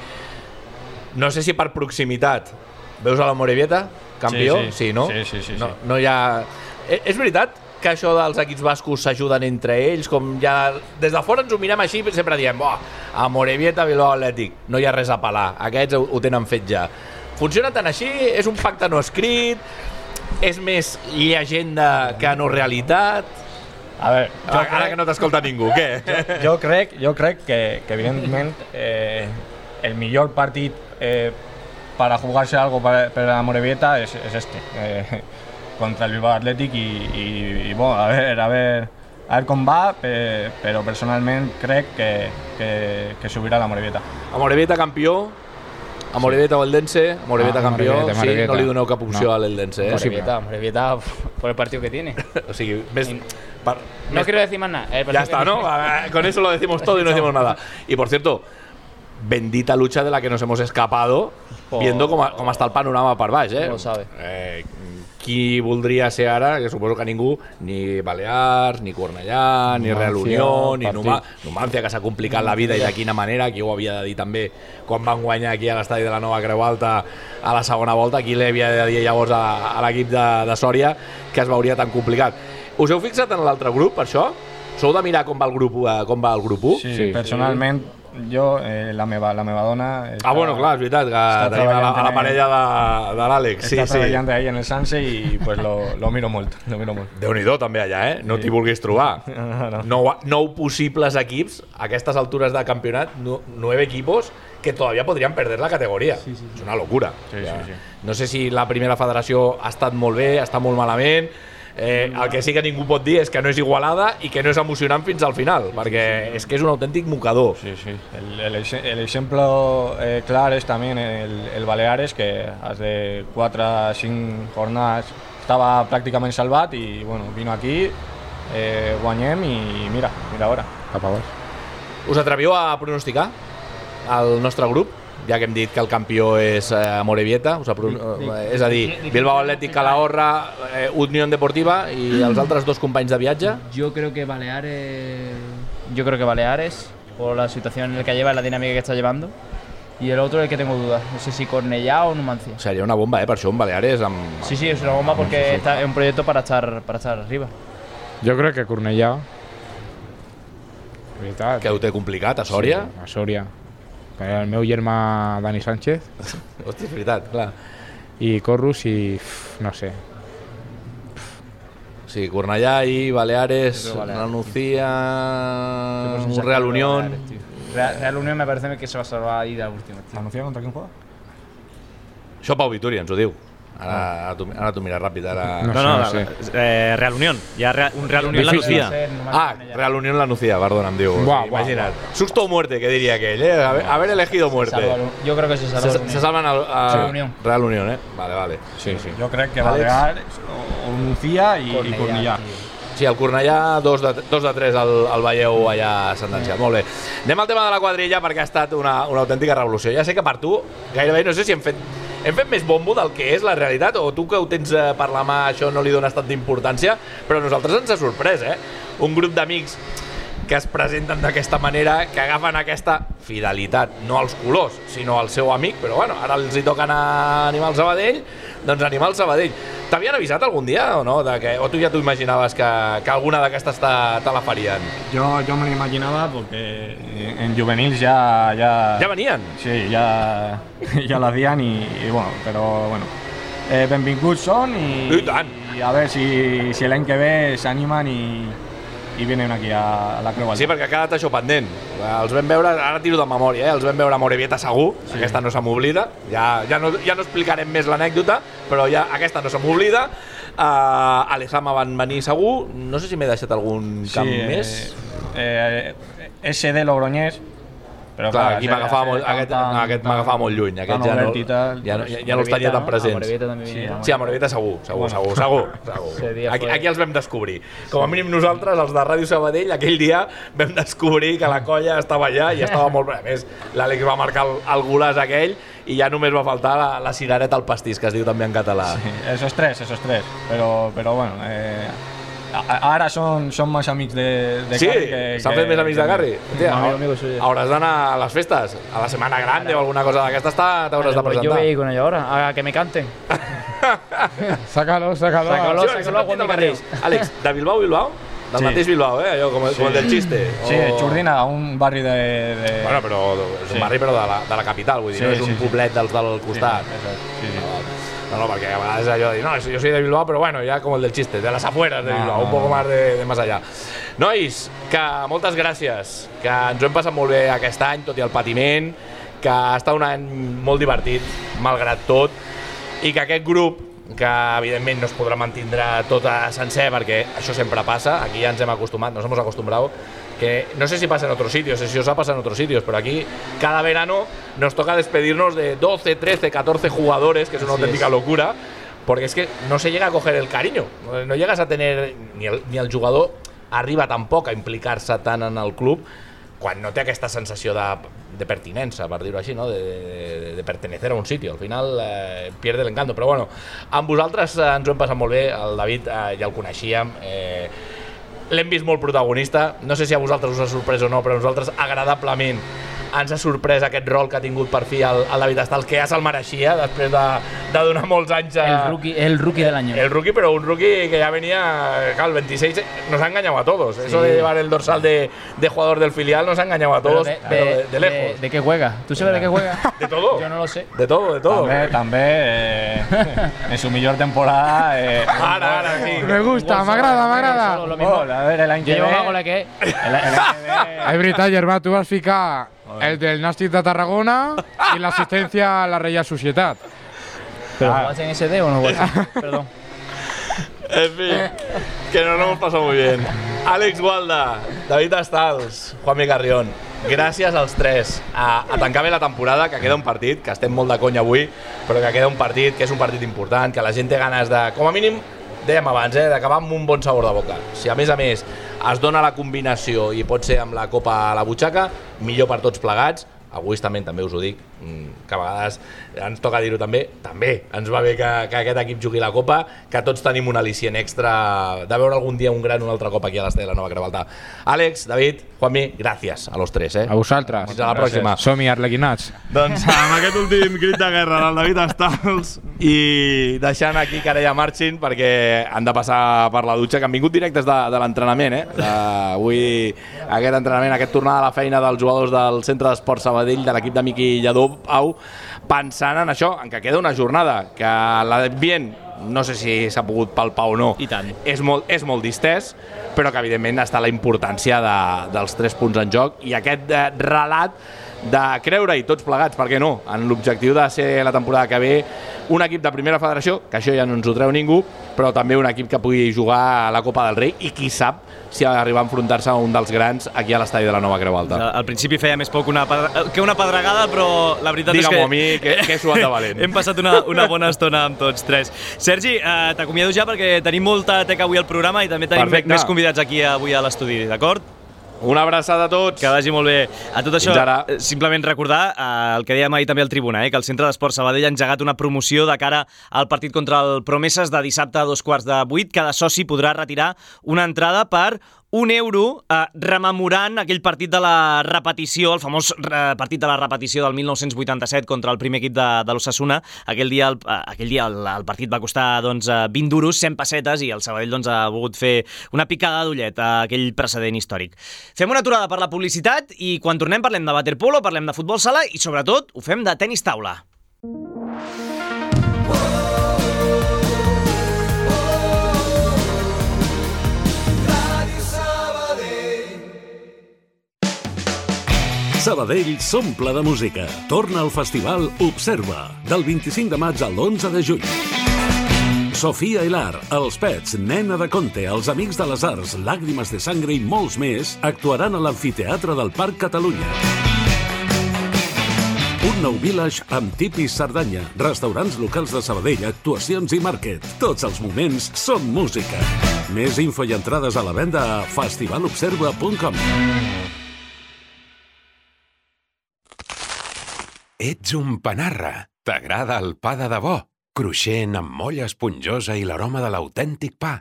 no sé si per proximitat veus a la Morevieta campió? Sí, no?
Sí.
No hi ha... És veritat que això dels equips bascos s'ajuden entre ells, com ja des de fora ens ho mirem així, sempre diem, a Morevieta, Bilbao Atlètic, no hi ha res a pelar, aquests ho tenen fet ja. Funciona tant així? És un pacte no escrit? És més llegenda que no realitat?
A veure,
ara que no t'escolta ningú, què?
Jo crec que evidentment el millor partit para jugarse algo para la Morevieta es este, contra el Bilbao Athletic y bueno, a ver com va, però personalment crec que subirà la Morevieta.
A Morevieta campió, a Morevieta o Eldense, a Morevieta campió, sí, no li doneu cap opció a l'Eldense.
Morevieta por el partido que tiene.
O sigui,
no quiero decir más nada.
Ya está, ¿no? Con eso lo decimos todo y no decimos nada. Y por cierto, bendita lucha de la que nos hemos escapado viendo com està el panorama per baix,
No lo sabe.
Qui voldria ser ara, que suposo que ningú, ni Balears, ni Cornellà, ni Real Unión, ni Numancia, que s'ha complicat la vida i de quina manera, qui ho havia de dir també quan van guanyar aquí a l'estadi de la Nova Creu Alta a la segona volta, qui li havia de dir llavors a l'equip de Sòria que es veuria tan complicat. Us heu fixat en l'altre grup, per això? Sou de mirar com va el grup 1?
Sí, personalment jo, la meva dona...
Bueno, clar, és veritat, que tenim a la parella de l'Àlex.
Està treballant ahí en el Sanse i pues lo miro molt.
Déu-n'hi-do també allà, no t'hi vulguis trobar. 9 possibles equips, a aquestes altures de campionat, 9 equipos que todavía podrían perder la categoría. És una locura. No sé si la primera federació ha estat molt bé, està molt malament. El que sí que ningú pot dir és que no és igualada i que no és emocionant fins al final, perquè és que és un autèntic mocador.
Sí. El ejemplo clar és també el Baleares, que de 4 a 5 jornades estava pràcticament salvat i bueno, vino aquí, guanyem i mira ara. Cap a baix.
Us atreviu a pronosticar el nostre grup? Ja que hem dit que el campió és Morevieta, és a dir, Bilbao Athletic, Calahorra, Unión Deportiva i els altres 2 companys de viatge.
Yo creo que Baleares, por la situación en la que lleva, la dinámica que está llevando. Y el otro es el que tengo dudas, no sé si Cornellà o Numancia.
Seria una bomba, per això, un Baleares amb...
Sí, es una bomba porque está en un proyecto para estar arriba.
Jo crec que Cornellà.
Que ho té complicat, a Sòria?
Sí, a Sòria. El meu germà Dani Sánchez.
Hòstia, és veritat, clar.
I Corrus i... no sé.
Sí, Cornellà i Baleares, la Nucía, Real Unión.
Real Unión me parece que se va a salvar ahí de la última.
¿La Nucía contra quién juega?
Això Pau Vitúria ens ho diu. Ara t'ho mires ràpid.
No sé. Real Unión. Hi ha un Real Unión la Nucía.
Real Unión la Nucía, perdona, em diu. Imagina't. Susto o muerte, que diria aquell, haber elegido muerte.
Yo creo que se salvan.
Se salvan a Real Unión, Vale.
Sí. Jo crec que Baleares, o Nucía i Cornellà.
Sí, el Cornellà 2 de 3 el veieu allà sentenciat. Molt bé. Anem al tema de la quadrilla perquè ha estat una autèntica revolució. Ja sé que per tu, gairebé no sé si hem fet més bombo del que és la realitat, o tu que ho tens per la mà això no li dones tanta importància, però a nosaltres ens ha sorprès, un grup d'amics que es presenten d'aquesta manera, que agafen aquesta fidelitat, no als colors, sinó al seu amic, però bueno, ara els hi toca animar el Sabadell, doncs animar el Sabadell. T'havien avisat algun dia o no? O tu ja t'ho imaginaves que alguna d'aquestes te la farien?
Yo me lo imaginaba porque en juvenils ya
venien?
Sí, ya lo hacían y bueno, pero bueno. Benvinguts són i a ver si l'any que ve s'animen i venen aquí a la Creu Alta.
Sí, perquè ha quedat això pendent. Els vam veure, ara tiro de memòria, els vam veure a Morevieta segur, sí. Aquesta no se m'oblida, ja no explicarem més l'anècdota, però ja aquesta no se m'oblida. A l'Ezama van venir segur, no sé si m'he deixat algun camp més.
SD Logroñés, però
clar, aquí aquest m'agafava molt lluny, aquest ja no els tenia tan presents. Sí, a Morevieta segur. Aquí els vam descobrir. Com a mínim nosaltres, els de Ràdio Sabadell, aquell dia vam descobrir que la colla estava allà i estava molt bé. A més, l'Àlex va marcar el golàs aquell i ja només va faltar la cirereta al pastís, que es diu també en català.
Sí, esos tres, però bueno... Ara són més amics de
sí,
Carri.
Sí? S'han fet més amics de Carri? Hauràs d'anar a les festes, a la Semana Grande o alguna cosa d'aquestes t'hauràs de presentar.
Yo voy a ir con ellos ahora, a que me canten.
Sácalo a Juan
Carri. Àlex, de Bilbao? Del mateix Bilbao, allò com el del xiste.
Sí, Jordina, un barri de...
Bueno, però és un barri de la capital, vull dir, no és un poblet dels del costat.
Sí.
No, perquè a vegades allò de dir, no, yo soy de Bilbao, però bueno, ya como el del chiste, de las afueras de Bilbao, un poco más de más allá. Nois, que moltes gràcies, que ens ho hem passat molt bé aquest any, tot i el patiment, que ha estat un any molt divertit, malgrat tot, i que aquest grup, que evidentment no es podrà mantindre tot sencer, perquè això sempre passa, aquí ja ens hem acostumat, nos hemos acostumbrado, que no sé si pasa en otros sitios, si os ha pasado en otros sitios, pero aquí cada verano nos toca despedirnos de 12, 13, 14 jugadores, que es una auténtica locura, porque es que no se llega a coger el cariño, no llegas a tener, ni el jugador arriba tampoc a implicar-se tant en el club, quan no té aquesta sensació de pertinença, per dir-ho així, no? de pertenecer a un sitio. Al final pierde l'encanto. Però bueno, amb vosaltres ens ho hem passat molt bé, el David ja el coneixíem, l'hem vist molt protagonista, no sé si a vosaltres us ha sorprès o no, però a nosaltres agradablement ens ha sorprès aquest rol que ha tingut per fi el David Astals, que ja se'l mereixia després de donar molts anys
el rookie del año.
El rookie, pero un rookie que ya venía, claro, el 26 nos ha engañado a todos. Sí. Eso de llevar el dorsal de jugador del filial nos ha engañado a todos de lejos.
¿De qué juega? ¿Tú sabes de qué juega?
De todo.
Yo no lo sé.
De todo.
També en su millor temporada...
Ara, sí.
Me gusta, m'agrada.
A ver, el any que ve...
Jo hago la que...
És veritat, germà, tu vas ficar el del Nàstic de Tarragona y la asistencia a la Real Societat.
¿Pero vas en SD o no vas? Perdón.
En fin, que nos lo hemos pasado muy bien. Àlex Gualda, David Astals, Juanmi Carrión, gràcies als tres. A tancar bé la temporada, que queda un partit, que estem molt de conya avui, però que queda un partit, que és un partit important, que la gent té ganes de, com a mínim, dèiem abans, d'acabar amb un bon sabor de boca. Si a més es dona la combinació i pot ser amb la copa a la butxaca, millor per tots plegats. Egoistament també us ho dic, que a vegades ens toca dir-ho també ens va bé que aquest equip jugui la Copa, que tots tenim un al·licient extra de veure algun dia un gran una altra Copa aquí a l'Estela Nova Creu Alta. Àlex, David, Juanmi, gràcies a los tres.
A vosaltres.
Fins a la pròxima.
Som-hi, arlequinats.
Doncs amb aquest últim crit de guerra del David Astals i deixant aquí que ara ja marxin perquè han de passar per la dutxa, que han vingut directes de l'entrenament. Avui aquest entrenament, aquest tornar a la feina dels jugadors del Centre d'Esport Sabadell, de l'equip de Miqui Lladó, Pau, pensant en això, en que queda una jornada, que l'ambient, no sé si s'ha pogut palpar o no,
i tant,
és molt distès, però que evidentment està la importància dels 3 punts en joc i aquest relat de creure-hi tots plegats, per què no, en l'objectiu de ser la temporada que ve un equip de primera federació, que això ja no ens ho treu ningú, però també un equip que pugui jugar a la Copa del Rei i qui sap si arriba a enfrontar-se a un dels grans aquí a l'estadi de la Nova Creu Alta.
Al principi feia més por que una pedregada, però la veritat és que...
Digue-m'ho a mi, que he suat de valent.
Hem passat una bona estona amb tots tres. Sergi, t'acomiado ja perquè tenim molta teca avui al programa i també tenim més convidats aquí avui a l'estudi, d'acord?
Una abraçada a tots.
Que vagi molt bé. A tot això, simplement recordar el que dèiem ahir també al Tribuna, que el Centre d'Esport Sabadell ha engegat una promoció de cara al partit contra el Promeses de dissabte a 7:15. Cada soci podrà retirar una entrada per €1 rememorant aquell partit de la repetició, el famós partit de la repetició del 1987 contra el primer equip de l'Osasuna. Aquell dia el partit va costar 20 duros, 100 pessetes, i el Sabadell ha volgut fer una picada d'ullet a aquell precedent històric. Fem una aturada per la publicitat i quan tornem parlem de waterpolo, parlem de futbol sala i sobretot ho fem de tenis taula.
Sabadell s'omple de música. Torna al festival Observa, del 25 de maig al 11 de juny. Sofia Hilar, Els Pets, Nena de Conte, Els Amics de les Arts, Làgrimes de Sangre i molts més actuaran a l'Amfiteatre del Parc Catalunya. Un nou village amb tipis Cerdanya, restaurants locals de Sabadell, actuacions i màrquet. Tots els moments són música. Més info i entrades a la venda a festivalobserva.com.
Ets un panarra. T'agrada el pa de debò? Cruixent, amb molla esponjosa i l'aroma de l'autèntic pa.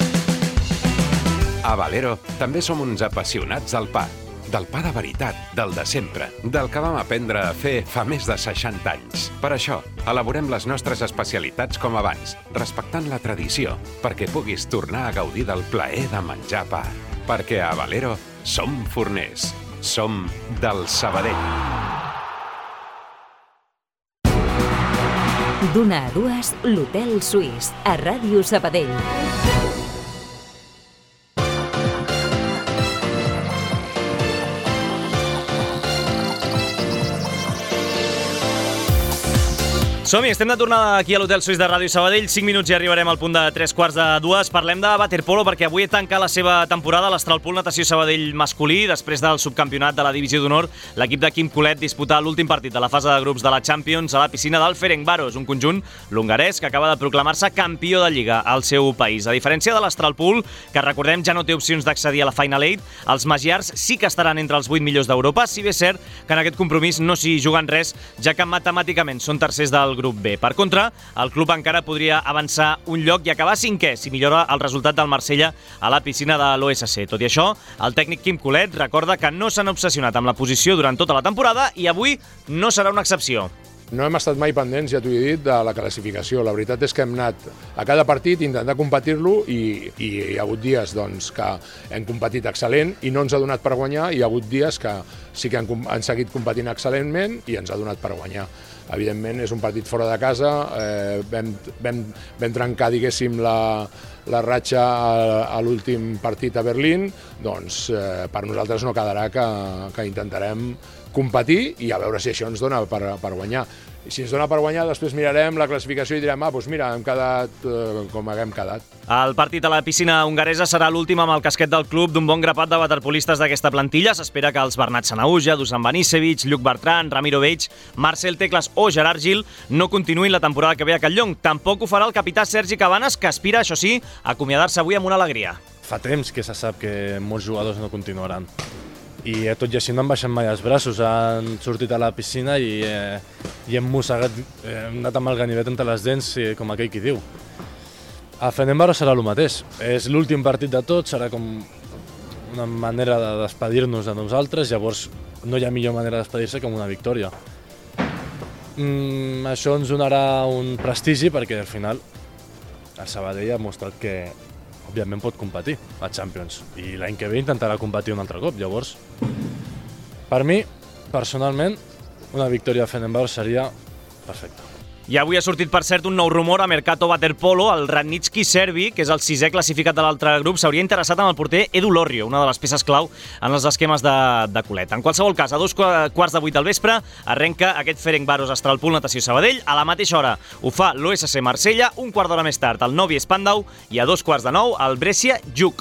A Valero també som uns apassionats del pa. Del pa de veritat, del de sempre, del que vam aprendre a fer fa més de 60 anys. Per això, elaborem les nostres especialitats com abans, respectant la tradició, perquè puguis tornar a gaudir del plaer de menjar pa. Perquè a Valero som forners. Som del Sabadell.
D'una a dues, l'Hotel Suís, a Ràdio Sabadell.
Som-hi, estem de tornada aquí a l'Hotel Suís de Ràdio Sabadell. 5 minuts i arribarem al punt de 3:15. Parlem de waterpolo perquè avui tanca la seva temporada l'Astralpool Natació Sabadell masculí. Després del subcampionat de la Divisió d'Honor, l'equip de Quim Colet disputa l'últim partit de la fase de grups de la Champions a la piscina del Ferencváros, un conjunt longarès que acaba de proclamar-se campió de Lliga al seu país. A diferència de l'Astralpool, que recordem ja no té opcions d'accedir a la Final 8, els magiars sí que estaran entre els 8 millors d'Europa, si bé és cert que en aquest compromís no s'hi juguen res, ja que matemàticament són tercers del grup B. Per contra, el club encara podria avançar un lloc i acabar cinquè si millora el resultat del Marsella a la piscina de l'OSC. Tot i això, el tècnic Quim Colet recorda que no s'han obsessionat amb la posició durant tota la temporada i avui no serà una excepció.
No hem estat mai pendents, ja t'ho he dit, de la classificació. La veritat és que hem anat a cada partit intentar competir-lo i hi ha hagut dies que hem competit excel·lent i no ens ha donat per guanyar, i hi ha hagut dies que sí que han seguit competint excel·lentment i ens ha donat per guanyar. Evidentment, és un partit fora de casa, vam trencar, diguéssim, la ratxa a l'últim partit a Berlín, doncs per nosaltres no quedarà que intentarem competir i a veure si això ens dona per guanyar. I si ens dona per guanyar, després mirarem la classificació i direm, doncs mira, hem quedat com haguem quedat.
El partit a la piscina hongaresa serà l'últim amb el casquet del club d'un bon grapat de waterpolistes d'aquesta plantilla. S'espera que els Bernat Sanahuja, Dusan Banisevic, Lluc Bertran, Ramiro Veig, Marcel Tecles o Gerard Gil no continuïn la temporada que ve a Catlllong. Tampoc ho farà el capità Sergi Cabanes, que aspira, això sí, a acomiadar-se avui amb una alegria.
Fa temps que se sap que molts jugadors no continuaran. I tot i així no han baixat mai els braços, han sortit a la piscina i hem mossegat, hem anat amb el ganivet entre les dents, com aquell qui diu. A Fenerbahçe serà el mateix, és l'últim partit de tot, serà com una manera de despedir-nos de nosaltres, llavors no hi ha millor manera de despedir-se que amb una victòria. Això ens donarà un prestigi perquè al final el Sabadell ha mostrat que òbviament pot competir a Champions i l'any que ve intentarà competir un altre cop. Llavors, per mi, personalment, una victòria a Fenerbahçe seria perfecta.
I avui ha sortit, per cert, un nou rumor a Mercato Waterpolo. El Radnički serbi, que és el 6è classificat de l'altre grup, s'hauria interessat en el porter Edu Lorrio, una de les peces clau en els esquemes de Colet. En qualsevol cas, a 7:15 del vespre arrenca aquest Ferencváros Astralpool Natació Sabadell. A la mateixa hora ho fa l'OSC Marsella, un quart d'hora més tard el Novi Spandau i a 9:15 el Brescia Juk.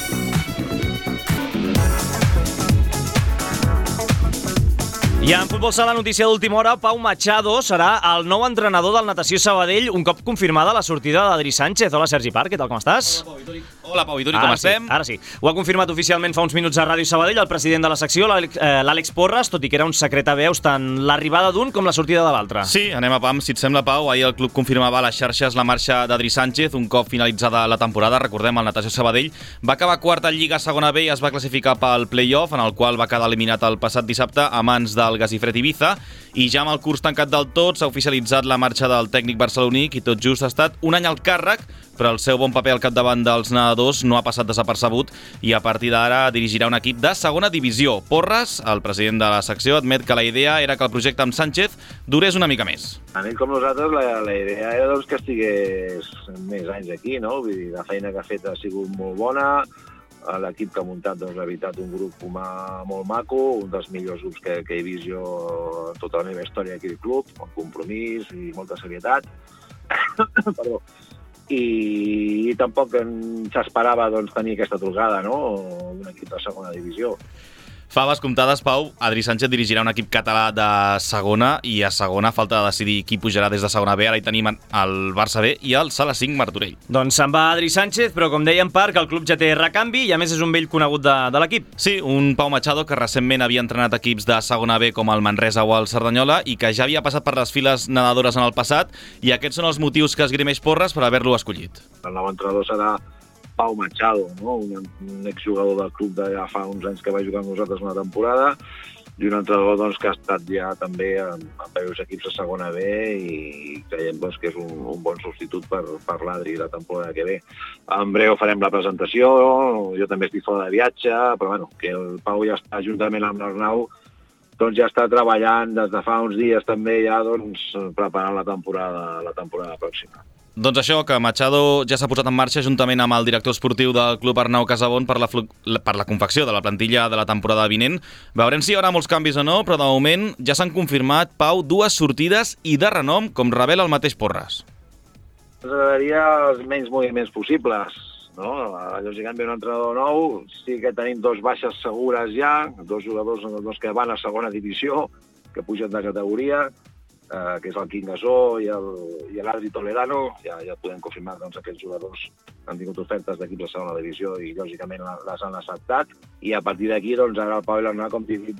I en futbol sala, notícia d'última hora, Pau Machado serà el nou entrenador del Natació Sabadell un cop confirmada la sortida d'Adri Sánchez. Hola, Sergi Parc, què tal, com estàs?
Hola, Pau Vittori, com estem?
Ara sí. Ho ha confirmat oficialment fa uns minuts a Ràdio Sabadell el president de la secció, l'Àlex Porras, tot i que era un secret a veus tant l'arribada d'un com la sortida de l'altre.
Sí, anem a pam, si et sembla, Pau. Ahir el club confirmava a les xarxes la marxa d'Adri Sánchez un cop finalitzada la temporada. Recordem, el Natació Sabadell va acabar quart en Lliga Segona B i es va classificar pel play-off, en el qual va quedar eliminat el passat dissabte a mans del Gasifred Ibiza, i ja amb el curs tancat del tot s'ha oficialitzat la marxa del tècnic barceloní, qui tot just ha estat un any al càrrec, però el seu bon paper al capdavant dels nedadors no ha passat desapercebut i a partir d'ara dirigirà un equip de segona divisió. Porras, el president de la secció, admet que la idea era que el projecte amb Sánchez durés una mica més.
A mi, com nosaltres, la idea era que estigués més anys aquí, no? Vull dir, la feina que ha fet ha sigut molt bona, l'equip que ha muntat ha veritat un grup humà molt maco, un dels millors grups que he vist jo en tota la meva història aquí al club, amb compromís i molta serietat. Perdó. I tampoc s'esperava tenir aquesta trucada, no?, d'un equip de segona divisió.
Faves comptades, Pau, Adri Sánchez dirigirà un equip català de segona i a segona falta de decidir qui pujarà des de segona B. Ara hi tenim el Barça B i el Sala 5 Martorell.
Doncs se'n va Adri Sánchez, però com deia en Parc, el club ja té recanvi i a més és un vell conegut de l'equip.
Sí, un Pau Machado que recentment havia entrenat equips de segona B com el Manresa o el Cerdanyola i que ja havia passat per les files nedadores en el passat, i aquests són els motius que esgrimeix Porras per haver-lo escollit.
El nou entrenador serà Pau Machado, no? Un exjugador del club de ja fa uns anys que va jugar amb nosaltres una temporada, i un entrenador que ha estat ja també en diversos equips de segona B i creiem que és un bon substitut per l'Adri la temporada que ve. En breu farem la presentació, jo també estic fora de viatge, però bueno, que el Pau ja està juntament amb l'Arnau, ja està treballant des de fa uns dies també ja preparant la temporada pròxima.
Doncs això, que Machado ja s'ha posat en marxa juntament amb el director esportiu del club Arnau Casabon per la confecció de la plantilla de la temporada vinent. Veurem si hi haurà molts canvis o no, però de moment ja s'han confirmat, Pau, 2 sortides i de renom, com revela el mateix Porras.
Ens agradaria els menys moviments possibles, no? Lògicament ve un entrenador nou, sí que tenim 2 baixes segures ja, 2 jugadors que van a segona divisió, que pugen de categoria, que és el Quim Gasó i l'Adri Toledano. Ja podem confirmar que aquests jugadors han tingut ofertes d'equips de segona divisió i lògicament les han acceptat, i a partir d'aquí ara el Pau i l'Arnau, com t'he dit,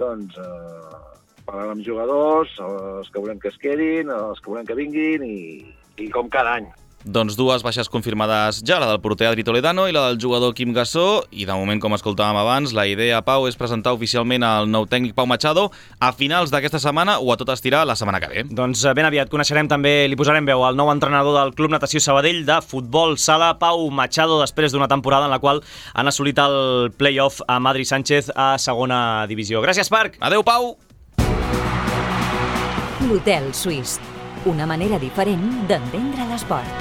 parlant amb jugadors, els que volem que es quedin, els que volem que vinguin, i com cada any.
Doncs 2 baixes confirmades ja, la del porter Adri Toledano i la del jugador Quim Gasó, i de moment, com escoltàvem abans, la idea, Pau, és presentar oficialment el nou tècnic Pau Machado a finals d'aquesta setmana o a tot estirar la setmana que ve.
Doncs ben aviat coneixerem també, li posarem veu al nou entrenador del Club Natació Sabadell de futbol sala, Pau Machado, després d'una temporada en la qual han assolit el play-off amb Adri Sánchez a segona divisió. Gràcies, Parc!
Adeu, Pau!
L'Hotel Suís. Una manera diferent d'entendre l'esport.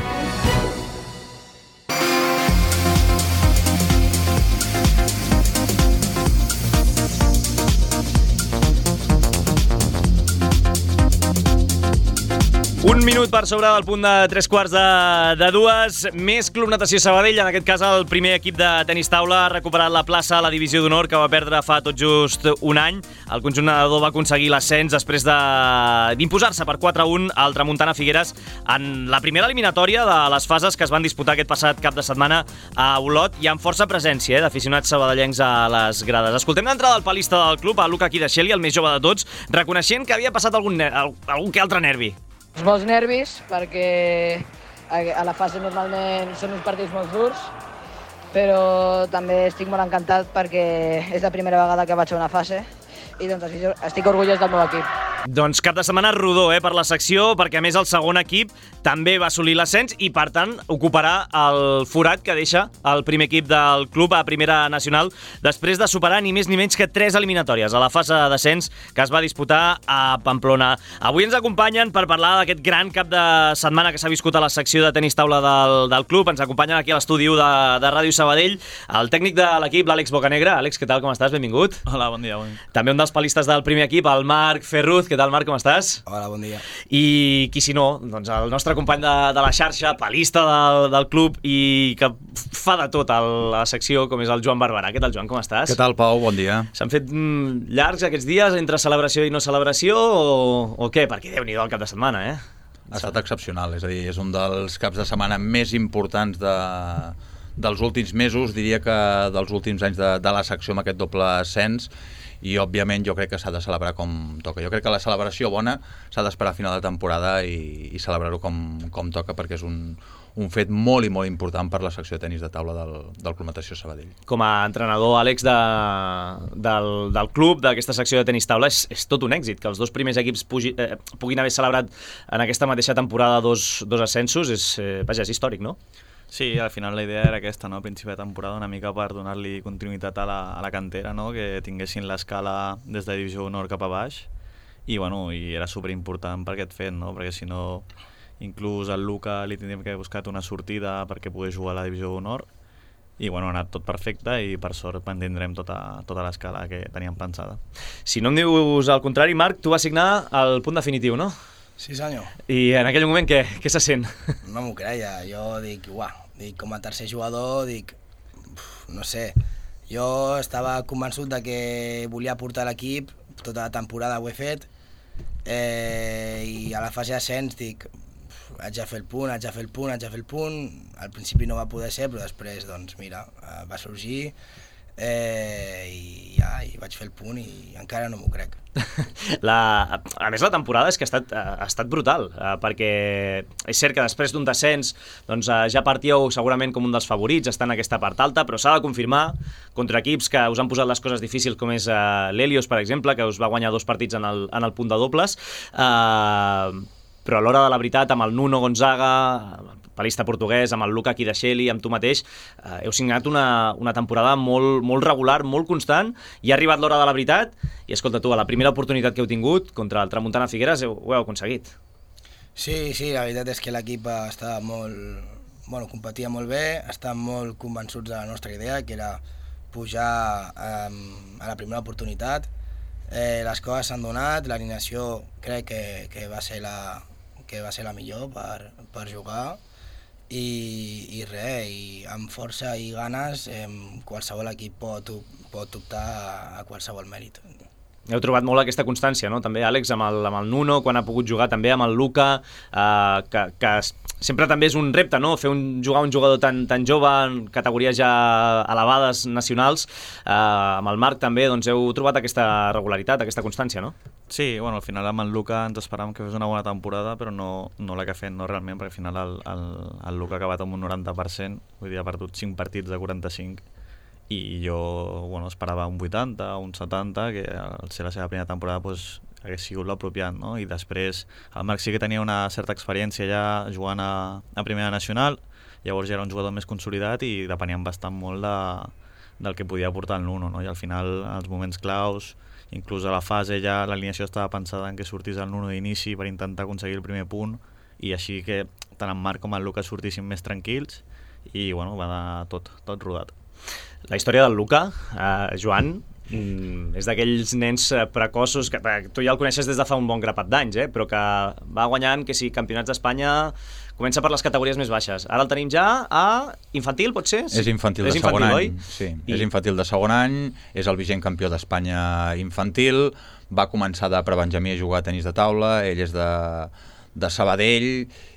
Un minut per sobre del punt de 3:15. Més Club Natació Sabadell, en aquest cas el primer equip de tenis taula ha recuperat la plaça a la divisió d'honor que va perdre fa tot just un any. El conjunt nedador va aconseguir l'ascens després d'imposar-se per 4-1 al Tramuntana Figueres en la primera eliminatòria de les fases que es van disputar aquest passat cap de setmana a Olot, i amb força presència d'aficionats sabadellencs a les grades. Escoltem l'entrada del palista del club, a Luca Kidasheli, el més jove de tots, reconeixent que havia passat algun que altre nervi.
Molts nervis, perquè a la fase normalment són uns partits molt durs, però també estic molt encantat perquè és la primera vegada que vaig a una fase i doncs estic orgullós del meu equip.
Doncs cap de setmana rodó per la secció, perquè a més el segon equip també va assolir l'ascens i per tant ocuparà el forat que deixa el primer equip del club a Primera Nacional després de superar ni més ni menys que 3 eliminatòries a la fase d'ascens que es va disputar a Pamplona. Avui ens acompanyen per parlar d'aquest gran cap de setmana que s'ha viscut a la secció de tenis taula del club. Ens acompanyen aquí a l'estudi de Ràdio Sabadell el tècnic de l'equip, l'Àlex Bocanegra. Àlex, què tal, com estàs? Benvingut.
Hola, bon dia.
També un dels palistes del primer equip, el Marc Ferruz. Què tal, Marc, com estàs?
Hola, bon dia.
I qui si no, doncs el nostre company de la xarxa, palista del club i que fa de tot a la secció, com és el Joan Barberà. Què tal, Joan, com estàs?
Què tal, Pau? Bon dia.
S'han fet llargs aquests dies entre celebració i no celebració o què? Perquè Déu-n'hi-do el cap de setmana,
Ha estat excepcional, és a dir, és un dels caps de setmana més importants dels últims mesos, diria que dels últims anys de la secció amb aquest doble ascens, i òbviament jo crec que s'ha de celebrar com toca. Jo crec que la celebració bona s'ha d'esperar a final de temporada i celebrar-ho com toca, perquè és un fet molt i molt important per la secció de tenis de taula del Club Natació Sabadell.
Com a entrenador, Àlex, del club, d'aquesta secció de tenis taula, és tot un èxit que els dos primers equips puguin haver celebrat en aquesta mateixa temporada dos ascensos. És històric, no?
Sí, al final la idea era aquesta, no? A principi de temporada, una mica per donar-li continuïtat a la cantera, no? Que tinguessin l'escala des de divisió honor cap a baix, i era superimportant per aquest fet, no? Perquè si no, inclús al Luca li tindríem que haver buscat una sortida perquè pogués jugar a la divisió honor, i ha anat tot perfecte i per sort mantindrem tota l'escala que teníem pensada.
Si no em dius el contrari, Marc, tu vas signar el punt definitiu, no?
Sí, senyor.
I en aquell moment què se sent?
No m'ho creia, jo dic, com a tercer jugador, no sé, jo estava convençut de que volia portar l'equip, tota la temporada ho he fet, i a la fase d'ascens dic, haig de fer el punt, al principi no va poder ser, però després, doncs mira, va sorgir, i vaig fer el punt i encara no m'ho crec.
A més, la temporada és que ha estat brutal, perquè és cert que després d'un descens doncs, ja partíeu segurament com un dels favorits, està en aquesta part alta, però s'ha de confirmar contra equips que us han posat les coses difícils, com és l'Helios, per exemple, que us va guanyar 2 partits en el punt de dobles, però a l'hora de la veritat, amb el Nuno Gonzaga, palista portuguès, amb el Luca Kidasheli, amb tu mateix, heu signat una temporada molt regular, molt constant, i ha arribat l'hora de la veritat, i escolta tu, a la primera oportunitat que heu tingut contra el Tramuntana Figueres ho heu aconseguit.
Sí, la veritat és que l'equip competia molt bé, estàvem molt convençuts de la nostra idea, que era pujar a la primera oportunitat. Les coses s'han donat, l'alineació crec que va ser la millor per jugar, i amb força i ganes qualsevol equip pot optar a qualsevol mèrit.
Heu trobat molt aquesta constància, no? També, Àlex, amb el Nuno, quan ha pogut jugar també amb el Luca, que sempre també és un repte, no? Jugar un jugador tan jove en categories ja elevades nacionals. Amb el Marc també heu trobat aquesta regularitat, aquesta constància, no?
Sí, al final amb el Luca ens esperàvem que fes una bona temporada, però no la que ha fet, no realment, perquè al final el Luca ha acabat amb un 90%, vull dir, ha perdut 5 partits de 45, i jo esperava un 80, un 70, que al ser la seva primera temporada hagués sigut l'apropiat, no? I després el Marc sí que tenia una certa experiència ja jugant a Primera Nacional, llavors ja era un jugador més consolidat i depeníem bastant molt del que podia aportar el Nuno, no? I al final, als moments claus, inclús a la fase ja l'alineació estava pensada en que sortís el Nuno d'inici per intentar aconseguir el primer punt, i així que tant en Marc com en Lucas sortissin més tranquils, i va anar tot rodat.
La història del Luca, Joan, és d'aquells nens precoços que tu ja el coneixes des de fa un bon grapat d'anys, però que va guanyant, campionats d'Espanya, comença per les categories més baixes. Ara el tenim ja a infantil, pot ser?
És infantil de segon any, sí. És infantil de segon any, és el vigent campió d'Espanya infantil, va començar de prebenjamí a jugar a tenis de taula, ell és de Sabadell,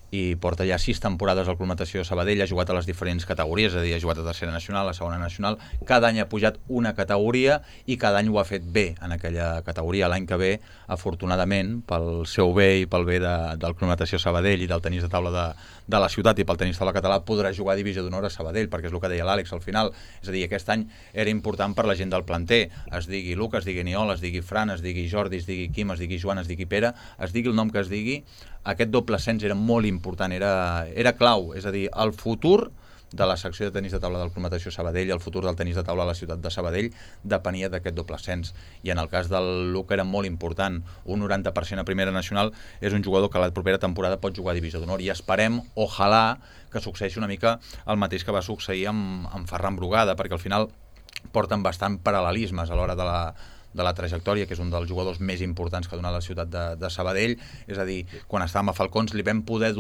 i porta ja 6 temporades al Club Natació Sabadell, ha jugat a les diferents categories, és a dir, ha jugat a tercera nacional, a segona nacional, cada any ha pujat una categoria i cada any ho ha fet bé en aquella categoria. L'any que ve, afortunadament, pel seu bé i pel bé del Club Natació Sabadell i del tenis de taula de la ciutat i pel tenis de taula català, podrà jugar a Divisió d'Honor a Sabadell, perquè és el que deia l'Àlex al final, és a dir, aquest any era important per la gent del planter, es digui Luca, es digui Niol, es digui Fran, es digui Jordi, es digui Quim, es digui Joan, es digui Pere, es digui el nom que es digui, aquest doble ascens era molt important, era clau, és a dir, el futur de la secció de tenis de taula del Club Natació Sabadell, el futur del tenis de taula a la ciutat de Sabadell depenia d'aquest doble ascens, i en el cas del Luca era molt important, un 90% a primera nacional, és un jugador que la propera temporada pot jugar a Divisió d'Honor, i esperem, ojalà, que succeeixi una mica el mateix que va succeir amb Ferran Brugada, perquè al final porten bastant paral·lelismes a l'hora de la trajectòria, que és un dels jugadors més importants que ha donat la ciutat de Sabadell, és a dir, quan estàvem a Falcons el vam poder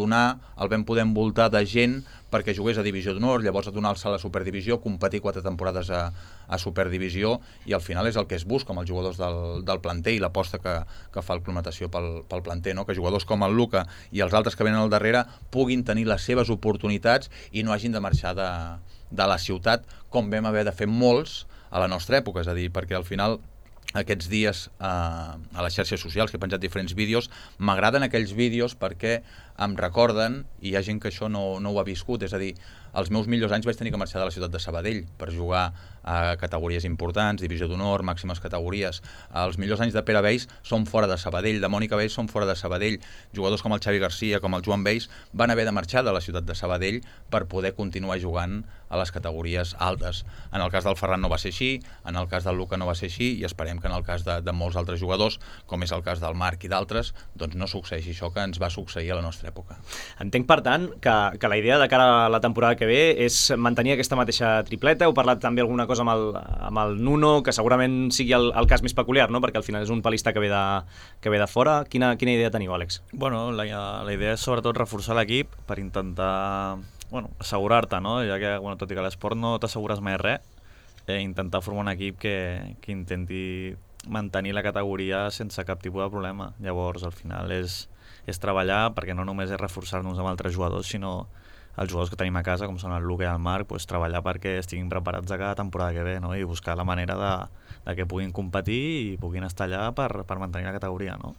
envoltar de gent perquè jugués a Divisió d'Honor, llavors a donar el salt a Superdivisió, competir 4 temporades a Superdivisió, i al final és el que es busca amb els jugadors del planter i l'aposta que fa el Club Natació pel planter, no? Que jugadors com el Luca i els altres que venen al darrere puguin tenir les seves oportunitats i no hagin de marxar de la ciutat, com vam haver de fer molts a la nostra època, és a dir, perquè al final aquests dies a les xarxes socials que he penjat diferents vídeos, m'agraden aquells vídeos perquè em recorden, i hi ha gent que això no ho ha viscut, és a dir, els meus millors anys vaig tenir que marxar de la ciutat de Sabadell per jugar a categories importants, Divisió d'Honor, màximes categories. Els millors anys de Pere Bells són fora de Sabadell, de Mònica Bells són fora de Sabadell, jugadors com el Xavi Garcia, com el Joan Bells van haver de marxar de la ciutat de Sabadell per poder continuar jugant a les categories altes. En el cas del Ferran no va ser així, en el cas del Luca no va ser així, i esperem que en el cas de molts altres jugadors, com és el cas del Marc i d'altres, doncs no succeeixi això que ens va succeir a la nostra època.
Entenc, per tant, que la idea de cara a la temporada que ve és mantenir aquesta mateixa tripleta. Heu parlat també alguna cosa amb el Nuno, que segurament sigui el cas més peculiar, no? Perquè al final és un palista que ve de fora. Quina idea teniu, Àlex?
Bueno, la idea és sobretot reforçar l'equip per intentar assegurar-te, no? Ja que, tot i que a l'esport no t'assegures mai res, intentar formar un equip que intenti mantenir la categoria sense cap tipus de problema. Llavors, al final és treballar, perquè no només és reforçar-nos amb altres jugadors, sinó els jugadors que tenim a casa, com són el Luca i el Marc, treballar perquè estiguin preparats a cada temporada que ve, no? I buscar la manera de que puguin competir i puguin estar allà per mantenir la categoria, no?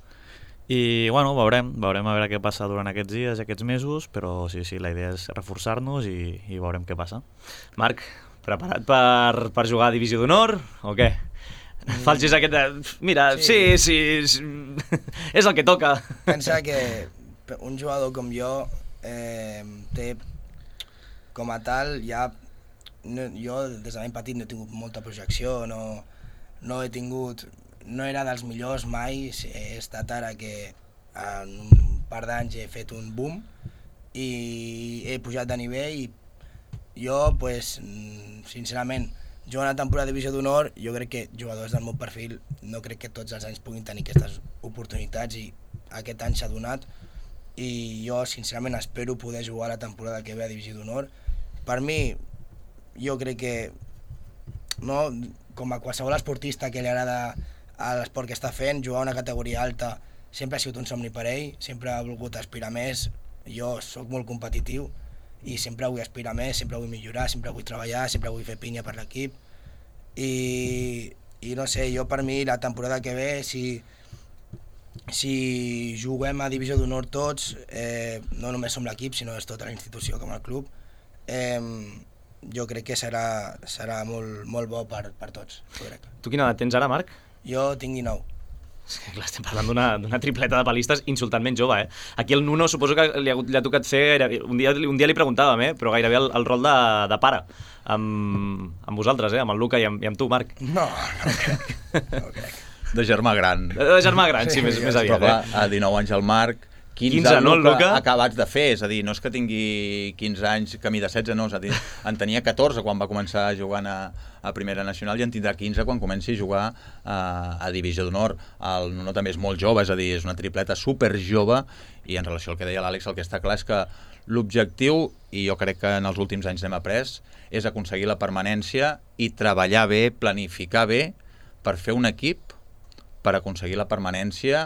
I veurem a veure què passa durant aquests dies i aquests mesos, però sí, la idea és reforçar-nos i veurem què passa.
Marc, preparat per jugar a Divisió d'Honor o què? Falsis aquest mira, sí, és el que toca.
Pensa que un jugador com jo té, com a tal, jo des de ben petit no he tingut molta projecció, no he tingut, no era dels millors mai, he estat ara que en un par d'anys he fet un boom i he pujat de nivell, i jo, sincerament, jugant a la temporada de Divisió d'Honor, jo crec que jugadors del meu perfil no crec que tots els anys puguin tenir aquestes oportunitats, i aquest any s'ha donat, i jo sincerament espero poder jugar a la temporada que ve a Divisió d'Honor. Per mi, jo crec que, no, com a qualsevol esportista que li agrada l'esport que està fent, jugar a una categoria alta sempre ha sigut un somni per ell, sempre ha volgut aspirar més. Jo sóc molt competitiu i sempre vull aspirar més, sempre vull millorar, sempre vull treballar, sempre vull fer pinya per l'equip, i no sé, jo per mi la temporada que ve, si juguem a Divisió d'Honor tots, no només som l'equip, sinó és tota la institució com el club, jo crec que serà molt bo per tots.
Tu quina edat tens ara, Marc?
Jo tinc 19.
És que clar, estem parlant d'una tripleta de palistes insultantment jove, eh? Aquí el Nuno suposo que li ha tocat fer... Un dia li preguntàvem, però gairebé el rol de pare amb vosaltres, amb el Luca i amb tu, Marc.
No crec.
De germà gran.
De germà gran, sí, més aviat.
Però clar, a 19 anys el Marc, 15 no, el Luca acabats de fer, és a dir, no és que tingui 15 anys, camí de 16, no, és a dir, en tenia 14 quan va començar jugant a Primera Nacional i en tindrà 15 quan comenci a jugar a Divisió d'Honor. El Nuno també és molt jove, és a dir, és una tripleta super jove, i en relació al que deia l'Àlex, el que està clar és que l'objectiu, i jo crec que en els últims anys n'hem après, és aconseguir la permanència i treballar bé, planificar bé per fer un equip, per aconseguir la permanència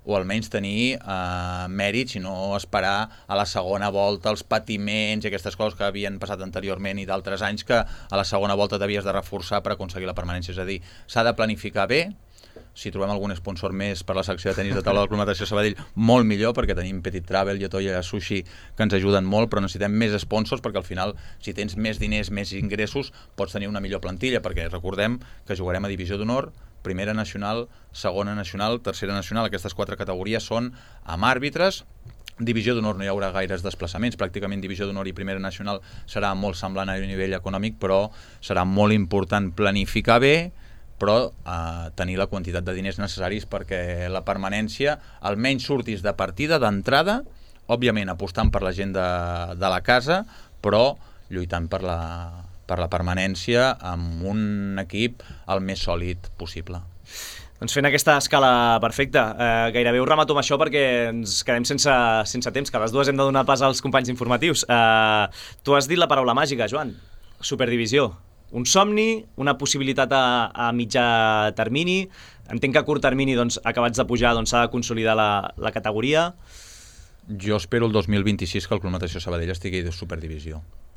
o almenys tenir mèrits i no esperar a la segona volta els patiments i aquestes coses que havien passat anteriorment i d'altres anys que a la segona volta t'havies de reforçar per aconseguir la permanència. És a dir, s'ha de planificar bé. Si trobem algun sponsor més per la secció de tenis de taula del Club Natació Sabadell, molt millor, perquè tenim Petit Travel, Yotoya, Sushi, que ens ajuden molt, però necessitem més sponsors perquè al final, si tens més diners, més ingressos, pots tenir una millor plantilla, perquè recordem que jugarem a Divisió d'Honor, Primera Nacional, Segona Nacional, Tercera Nacional. Aquestes 4 categories són amb àrbitres. Divisió d'Honor no hi haurà gaires desplaçaments, pràcticament Divisió d'Honor i Primera Nacional serà molt semblant a nivell econòmic, però serà molt important planificar bé, però tenir la quantitat de diners necessaris perquè la permanència almenys surtis de partida, d'entrada, òbviament apostant per la gent de la casa, però lluitant per la permanència amb un equip el més sòlid possible.
Doncs fent aquesta escala perfecta, gairebé ho remato amb això perquè ens quedem sense temps, que a les dues hem de donar pas als companys informatius. Tu has dit la paraula màgica, Joan, Superdivisió. Un somni, una possibilitat a mitjà termini. Entenc que a curt termini, acabats de pujar, s'ha de consolidar la categoria.
Jo espero el 2026 que el Club Natació Sabadell estigui de Superdivisió.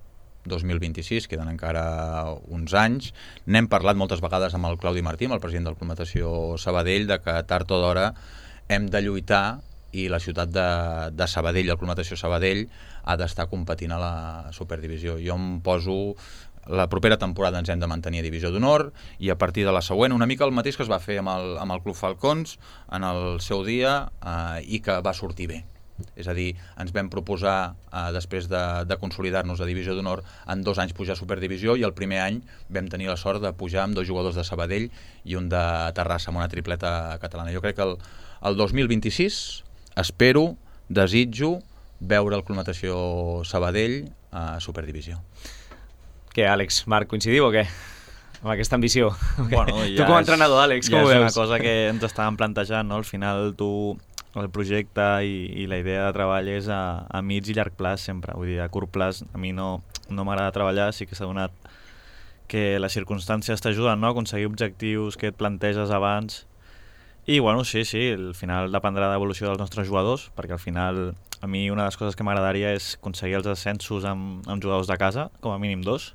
2026, queden encara uns anys. N'hem parlat moltes vegades amb el Claudi Martí, amb el president del Club Natació Sabadell, de que tard o d'hora hem de lluitar i la ciutat de Sabadell, el Club Natació Sabadell, ha d'estar competint a la Superdivisió. Jo em poso... La propera temporada ens hem de mantenir a Divisió d'Honor i a partir de la següent, una mica el mateix que es va fer amb el Club Falcons en el seu dia i que va sortir bé. És a dir, ens vam proposar, després de consolidar-nos a Divisió d'Honor, en 2 anys pujar a Superdivisió i el primer any vam tenir la sort de pujar amb 2 jugadors de Sabadell i un de Terrassa amb una tripleta catalana. Jo crec que el 2026 espero, desitjo veure el Club Natació Sabadell a Superdivisió.
Què, Àlex, Marc, coincidiu o què? Amb aquesta ambició.
Bueno,
tu com a entrenador, Àlex, com ho veus?
Ja és una cosa que ens estàvem plantejant, no? Al final el projecte i la idea de treball és a mig i llarg plaç sempre. Vull dir, a curt plaç a mi no m'agrada treballar, sí que s'ha donat que les circumstàncies t'ajuden, no? A aconseguir objectius que et planteges abans. I bueno, sí, al final dependrà de l'evolució dels nostres jugadors, perquè al final a mi una de les coses que m'agradaria és aconseguir els ascensos amb jugadors de casa, com a mínim 2.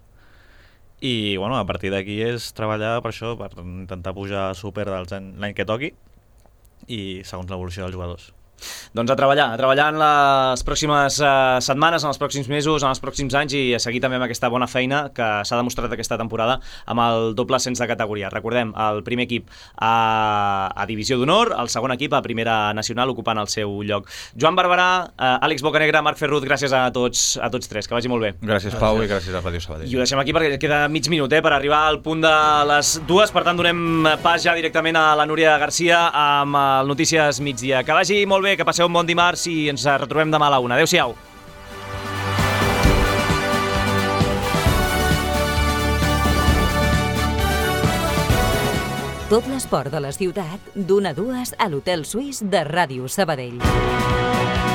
I bueno, a partir d'aquí és treballar per això, per intentar pujar a Super l'any que toqui i segons l'evolució dels jugadors.
Doncs a treballar en les pròximes setmanes, en els pròxims mesos, en els pròxims anys i a seguir també amb aquesta bona feina que s'ha demostrat aquesta temporada amb el doble ascens de categoria. Recordem, el primer equip a Divisió d'Honor, el segon equip a Primera Nacional ocupant el seu lloc. Joan Barberà, Àlex Bocanegra, Marc Ferrut, gràcies a tots tres, que vagi molt bé.
Gràcies, Pau, i gràcies a Ràdio Sabadell.
I ho deixem aquí perquè queda mig minut per arribar al punt de les 2, per tant donem pas ja directament a la Núria Garcia amb el Notícies Migdia. Que vagi molt bé, que passeu un bon dimarts i ens retrobem demà a la 1. Adéu-siau.
Tot l'esport de la ciutat, d'1 a 2 a l'Hotel Suís de Ràdio Sabadell.